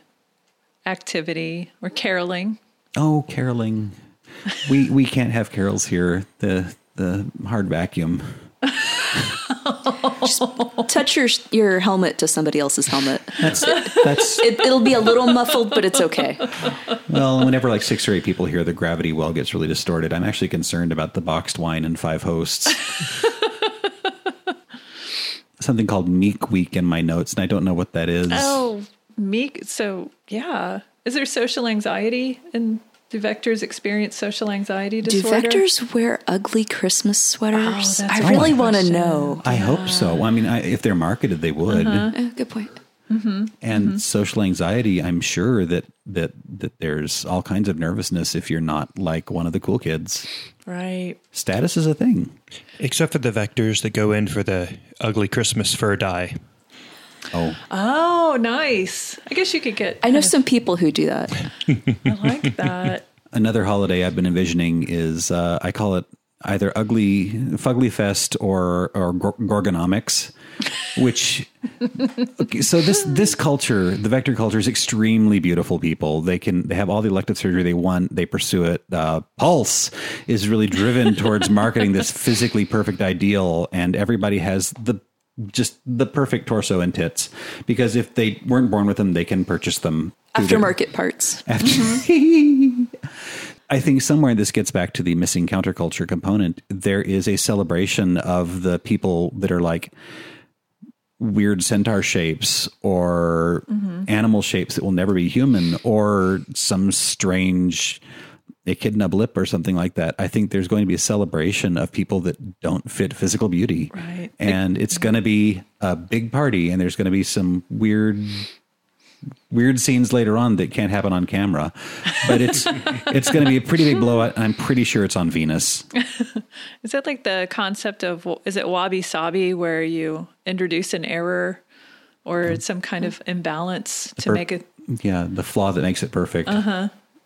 activity. Or caroling. Oh, caroling. We can't have carols here. The hard vacuum. Just touch your helmet to somebody else's helmet. It'll be a little muffled, but it's okay. Well, whenever like 6 or 8 people here, the gravity well gets really distorted. I'm actually concerned about the boxed wine and 5 hosts. Something called Meek Week in my notes, and I don't know what that is. Oh, Meek. So, yeah. Is there social anxiety? And do Vectors experience social anxiety disorder? Do Vectors wear ugly Christmas sweaters? Oh, I really want to know. I hope so. I mean, if they're marketed, they would. Good point. Mm-hmm. And social anxiety, I'm sure that there's all kinds of nervousness if you're not like one of the cool kids. Right. Status is a thing. Except for the Vectors that go in for the ugly Christmas fur dye. Oh, nice. I guess you could get... I know some people who do that. I like that. Another holiday I've been envisioning is, I call it either Fugly Fest or Gorgonomics, which... So this culture, the Vector culture, is extremely beautiful people. They have all the elective surgery they want. They pursue it. Pulse is really driven towards marketing this physically perfect ideal, and everybody has just the perfect torso and tits, because if they weren't born with them, they can purchase them. Aftermarket parts. I think somewhere this gets back to the missing counterculture component. There is a celebration of the people that are like weird centaur shapes or animal shapes that will never be human, or some strange echidna blip or something like that. I think there's going to be a celebration of people that don't fit physical beauty. Right. And it's going to be a big party, and there's going to be some weird scenes later on that can't happen on camera, but it's going to be a pretty big blowout. And I'm pretty sure it's on Venus. Is that like the concept of, is it wabi-sabi, where you introduce an error or some kind of imbalance to make it? Yeah, the flaw that makes it perfect. No,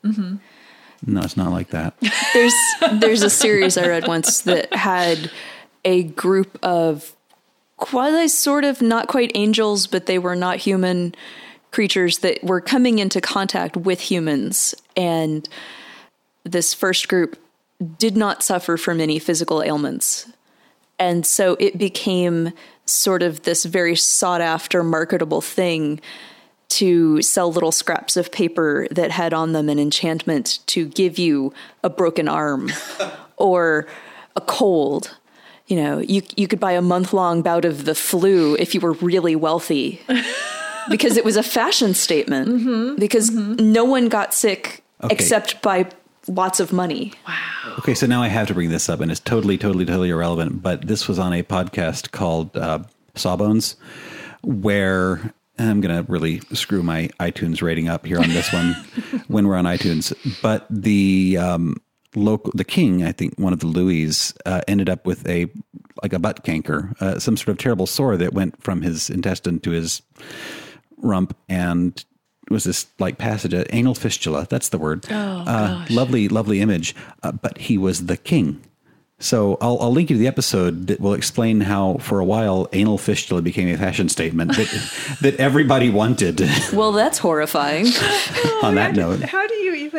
it's not like that. There's a series I read once that had a group of quasi sort of not quite angels, but they were not human creatures that were coming into contact with humans. And this first group did not suffer from any physical ailments. And so it became sort of this very sought after marketable thing to sell little scraps of paper that had on them an enchantment to give you a broken arm or a cold. You know, you could buy a month-long bout of the flu if you were really wealthy. Because it was a fashion statement. Because no one got sick except by lots of money. Wow. Okay, so now I have to bring this up, and it's totally irrelevant. But this was on a podcast called Sawbones, where I'm going to really screw my iTunes rating up here on this one when we're on iTunes. But the king, I think one of the Louis, ended up with a butt canker, some sort of terrible sore that went from his intestine to his rump, and it was this like passage, anal fistula. That's the word. Oh, gosh. Lovely image. But he was the king. So I'll link you to the episode that will explain how for a while anal fistula became a fashion statement that everybody wanted. Well, that's horrifying. On that note. How do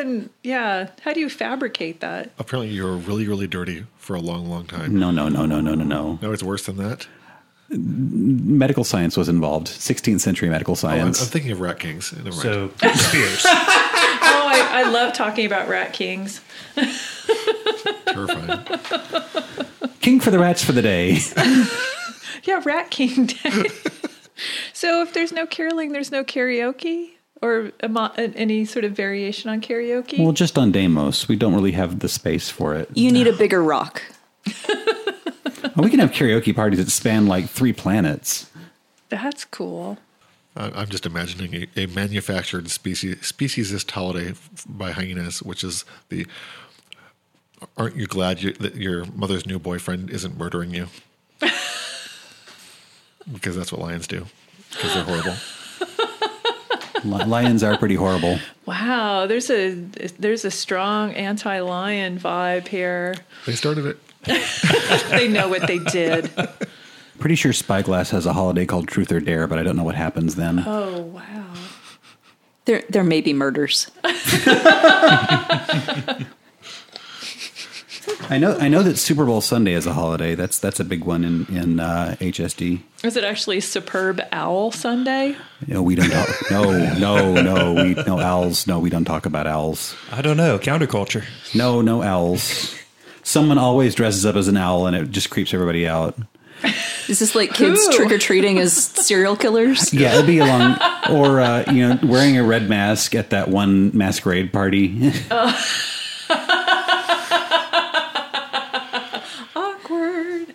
you fabricate that? Apparently you were really, really dirty for a long, long time. No. No, it's worse than that. Medical science was involved. 16th century medical science. I'm thinking of rat kings. Never mind. So, Spears. I love talking about rat kings. Terrifying. King for the rats for the day. Yeah, Rat King Day. So if there's no caroling, there's no karaoke? Or any sort of variation on karaoke? Well, just on Deimos. We don't really have the space for it. You need a bigger rock. Well, we can have karaoke parties that span like 3 planets. That's cool. I'm just imagining a manufactured speciesist holiday by hyenas, which is the aren't you glad that your mother's new boyfriend isn't murdering you? Because that's what lions do. Because they're horrible. Lions are pretty horrible. Wow, there's a strong anti-lion vibe here. They started it. They know what they did. Pretty sure Spyglass has a holiday called Truth or Dare, but I don't know what happens then. Oh, wow. There may be murders. I know that Super Bowl Sunday is a holiday. That's a big one in HSD. Is it actually Superb Owl Sunday? No, we don't talk. No owls. No, we don't talk about owls. I don't know. Counterculture. No owls. Someone always dresses up as an owl, and it just creeps everybody out. Is this like kids trick-or-treating as serial killers? Yeah, it'd be along, or wearing a red mask at that one masquerade party. Awkward.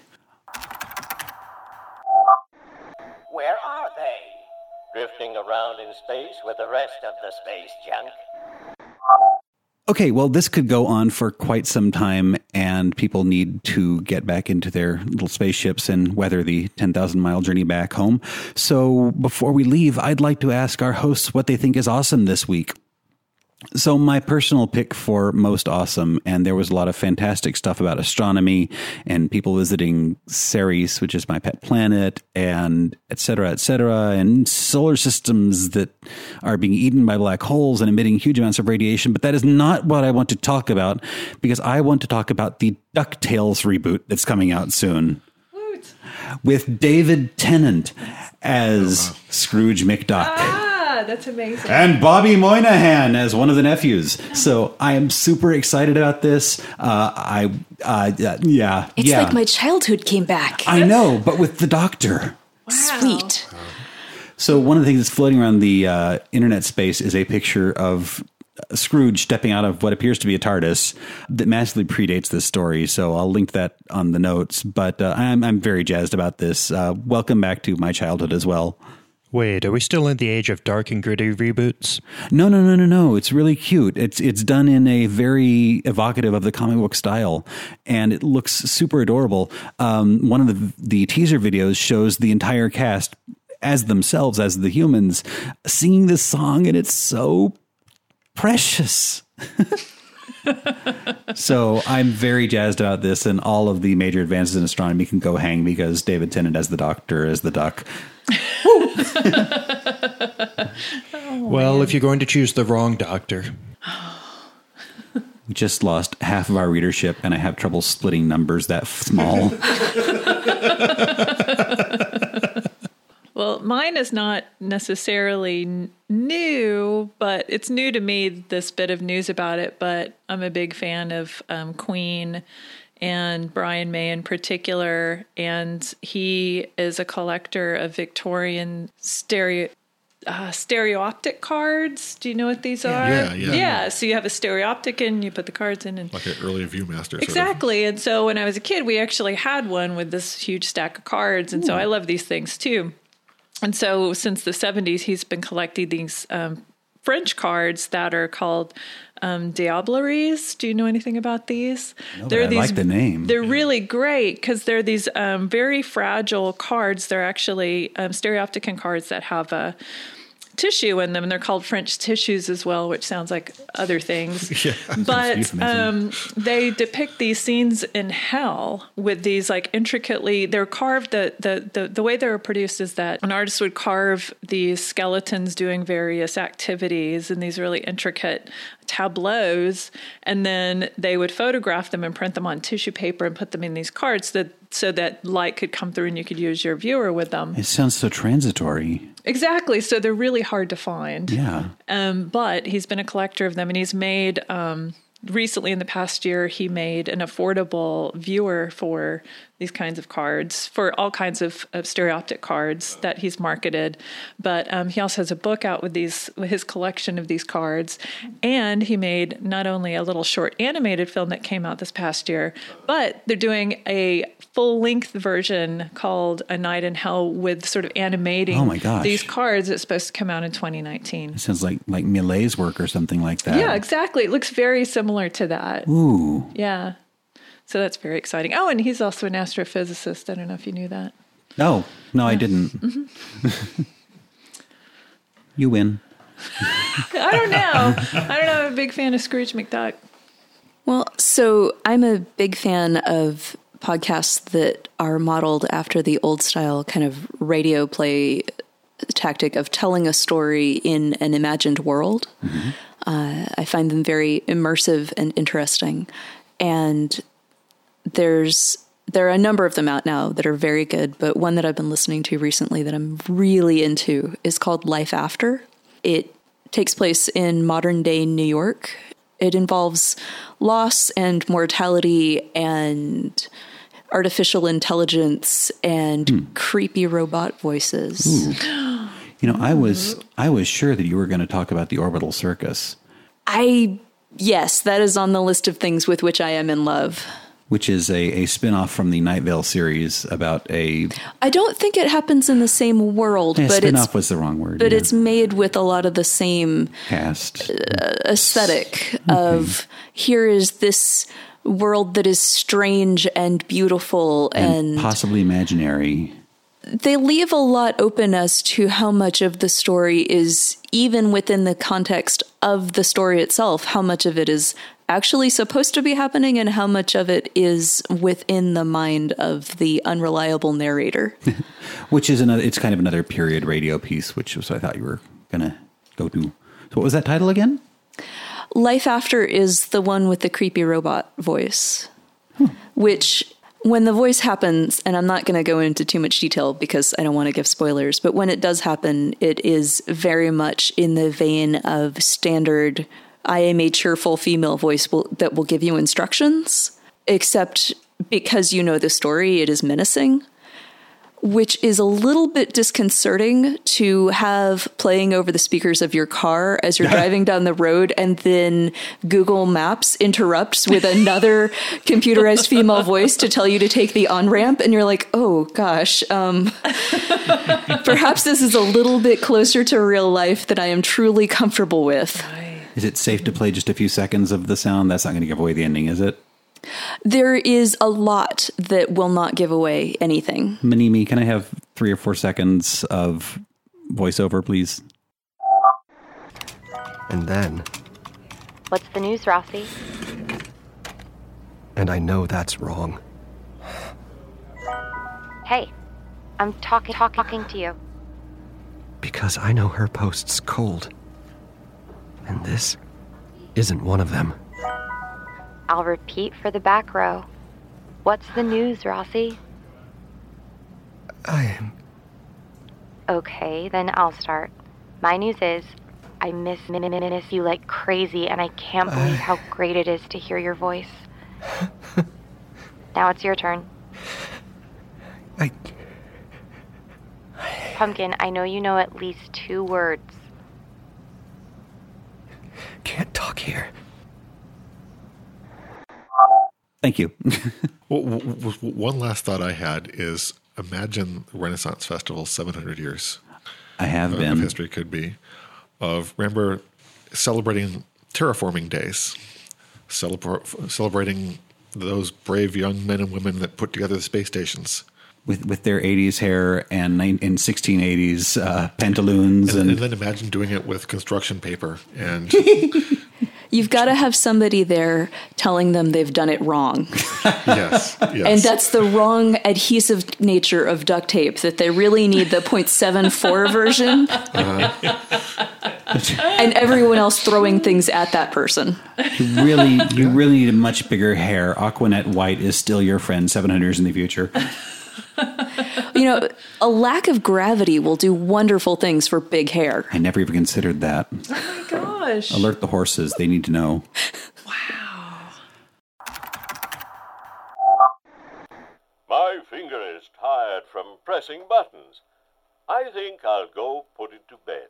Where are they? Drifting around in space with the rest of the space junk. Okay, well, this could go on for quite some time, and people need to get back into their little spaceships and weather the 10,000-mile journey back home. So before we leave, I'd like to ask our hosts what they think is awesome this week. So my personal pick for most awesome, and there was a lot of fantastic stuff about astronomy and people visiting Ceres, which is my pet planet, and et cetera, and solar systems that are being eaten by black holes and emitting huge amounts of radiation. But that is not what I want to talk about, because I want to talk about the DuckTales reboot that's coming out soon. With David Tennant as Scrooge McDuck. Yeah, that's amazing. And Bobby Moynihan as one of the nephews. So I am super excited about this. It's like my childhood came back. I know, but with the Doctor. Wow. Sweet. So one of the things that's floating around the internet space is a picture of Scrooge stepping out of what appears to be a TARDIS that massively predates this story. So I'll link that on the notes. But I'm very jazzed about this. Welcome back to my childhood as well. Wait, are we still in the age of dark and gritty reboots? No. It's really cute. It's done in a very evocative of the comic book style, and it looks super adorable. One of the teaser videos shows the entire cast as themselves, as the humans, singing this song, and it's so precious. So I'm very jazzed about this, and all of the major advances in astronomy can go hang because David Tennant as the Doctor as the Duck. Well, if you're going to choose the wrong Doctor. We just lost half of our readership, and I have trouble splitting numbers that small. Well, mine is not necessarily new, but it's new to me, this bit of news about it. But I'm a big fan of Queen and Brian May in particular. And he is a collector of Victorian stereoptic cards. Do you know what these are? Yeah. So you have a stereoptic in, you put the cards in. And Like an early Viewmaster. exactly. And so when I was a kid, we actually had one with this huge stack of cards. And so I love these things too. And so since the 70s, he's been collecting these French cards that are called Diableries. Do you know anything about these? No, but I like the name. They're really great because they're these very fragile cards. They're actually stereopticon cards that have a tissue in them, and they're called French tissues as well, which sounds like other things. Yeah, but they depict these scenes in hell with these like intricately. They're carved. The way they're produced is that an artist would carve these skeletons doing various activities in these really intricate tableaus, and then they would photograph them and print them on tissue paper and put them in these cards so that light could come through and you could use your viewer with them. It sounds so transitory. Exactly. So they're really hard to find. Yeah. But he's been a collector of them, and he's made recently in the past year, he made an affordable viewer for these kinds of cards, for all kinds of stereoptic cards that he's marketed. But he also has a book out with his collection of these cards. And he made not only a little short animated film that came out this past year, but they're doing a full-length version called A Night in Hell with sort of animating these cards. It's supposed to come out in 2019. It sounds like Millet's work or something like that. Yeah, exactly. It looks very similar to that. Ooh. Yeah. So that's very exciting. Oh, and he's also an astrophysicist. I don't know if you knew that. No, I didn't. Mm-hmm. You win. I don't know. I'm a big fan of Scrooge McDuck. Well, so I'm a big fan of podcasts that are modeled after the old style kind of radio play tactic of telling a story in an imagined world. Mm-hmm. I find them very immersive and interesting. And there are a number of them out now that are very good, but one that I've been listening to recently that I'm really into is called Life After. It takes place in modern day New York. It involves loss and mortality and artificial intelligence and creepy robot voices. Ooh. I was sure that you were going to talk about the Orbital Circus. Yes, that is on the list of things with which I am in love. Which is a spin-off from the Night Vale series about a... I don't think it happens in the same world. Yeah, but spin-off was the wrong word. But it's made with a lot of the same... cast. Aesthetic of here is this world that is strange and beautiful and possibly imaginary. They leave a lot open as to how much of the story is, even within the context of the story itself, how much of it is actually supposed to be happening and how much of it is within the mind of the unreliable narrator. Which is it's kind of another period radio piece, which was I thought you were going to go to. So what was that title again? Life After is the one with the creepy robot voice, which When the voice happens, and I'm not going to go into too much detail because I don't want to give spoilers, but when it does happen, it is very much in the vein of standard, I am a cheerful female voice that will give you instructions, except because you know the story, it is menacing, which is a little bit disconcerting to have playing over the speakers of your car as you're driving down the road, and then Google Maps interrupts with another computerized female voice to tell you to take the on-ramp, and you're like, oh gosh, perhaps this is a little bit closer to real life than I am truly comfortable with. Is it safe to play just a few seconds of the sound? That's not going to give away the ending, is it? There is a lot that will not give away anything. Manimi, can I have 3 or 4 seconds of voiceover, please? And then... What's the news, Rossi? And I know that's wrong. Hey, I'm talking to you. Because I know her post's cold. And this isn't one of them. I'll repeat for the back row. What's the news, Rossi? I am... Okay, then I'll start. My news is, I miss you like crazy, and I can't believe how great it is to hear your voice. Now it's your turn. Pumpkin, I know you know at least 2 words. Can't talk here. Thank you. Well, one last thought I had is imagine Renaissance Festival 700 years. I have been. Of history could be. Remember celebrating terraforming days, celebrating those brave young men and women that put together the space stations. With their 80s hair and in 1680s pantaloons. And then imagine doing it with construction paper and... You've got to have somebody there telling them they've done it wrong. Yes. And that's the wrong adhesive nature of duct tape, that they really need the 0.74 version. And everyone else throwing things at that person. You really need a much bigger hair. Aquanet White is still your friend 700 years in the future. You know, a lack of gravity will do wonderful things for big hair. I never even considered that. Oh my gosh. Alert the horses. They need to know. Wow. My finger is tired from pressing buttons. I think I'll go put it to bed.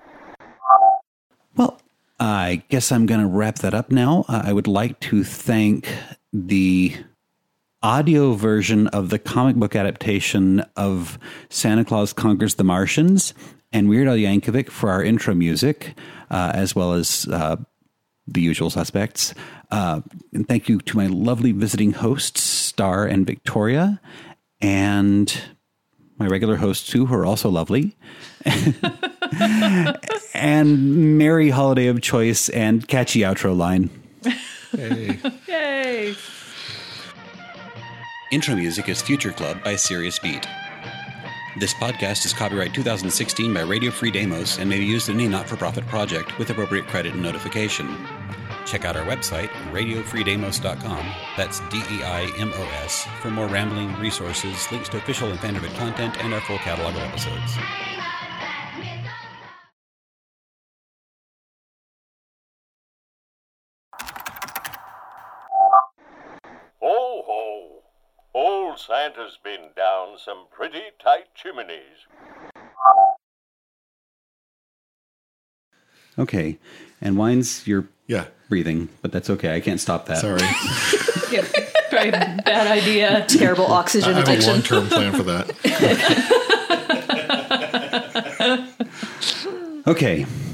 Well, I guess I'm going to wrap that up now. I would like to thank the audio version of the comic book adaptation of Santa Claus Conquers the Martians and Weird Al Yankovic for our intro music, as well as the usual suspects. And thank you to my lovely visiting hosts, Star and Victoria, and my regular hosts too, who are also lovely. And merry holiday of choice and catchy outro line. Hey. Yay. Intro music is Future Club by Sirius Beat. This podcast is copyright 2016 by Radio Free Demos and may be used in any not-for-profit project with appropriate credit and notification. Check out our website, radiofreedemos.com, that's DEIMOS, for more rambling resources, links to official and fan-driven content, and our full catalog of episodes. Ho, ho! Old Santa's been down some pretty tight chimneys. Okay, and Wines, you're Yeah. breathing, but that's okay. I can't stop that. Sorry. Yeah, probably bad idea. Terrible oxygen I have a addiction. long-term plan for that. Okay,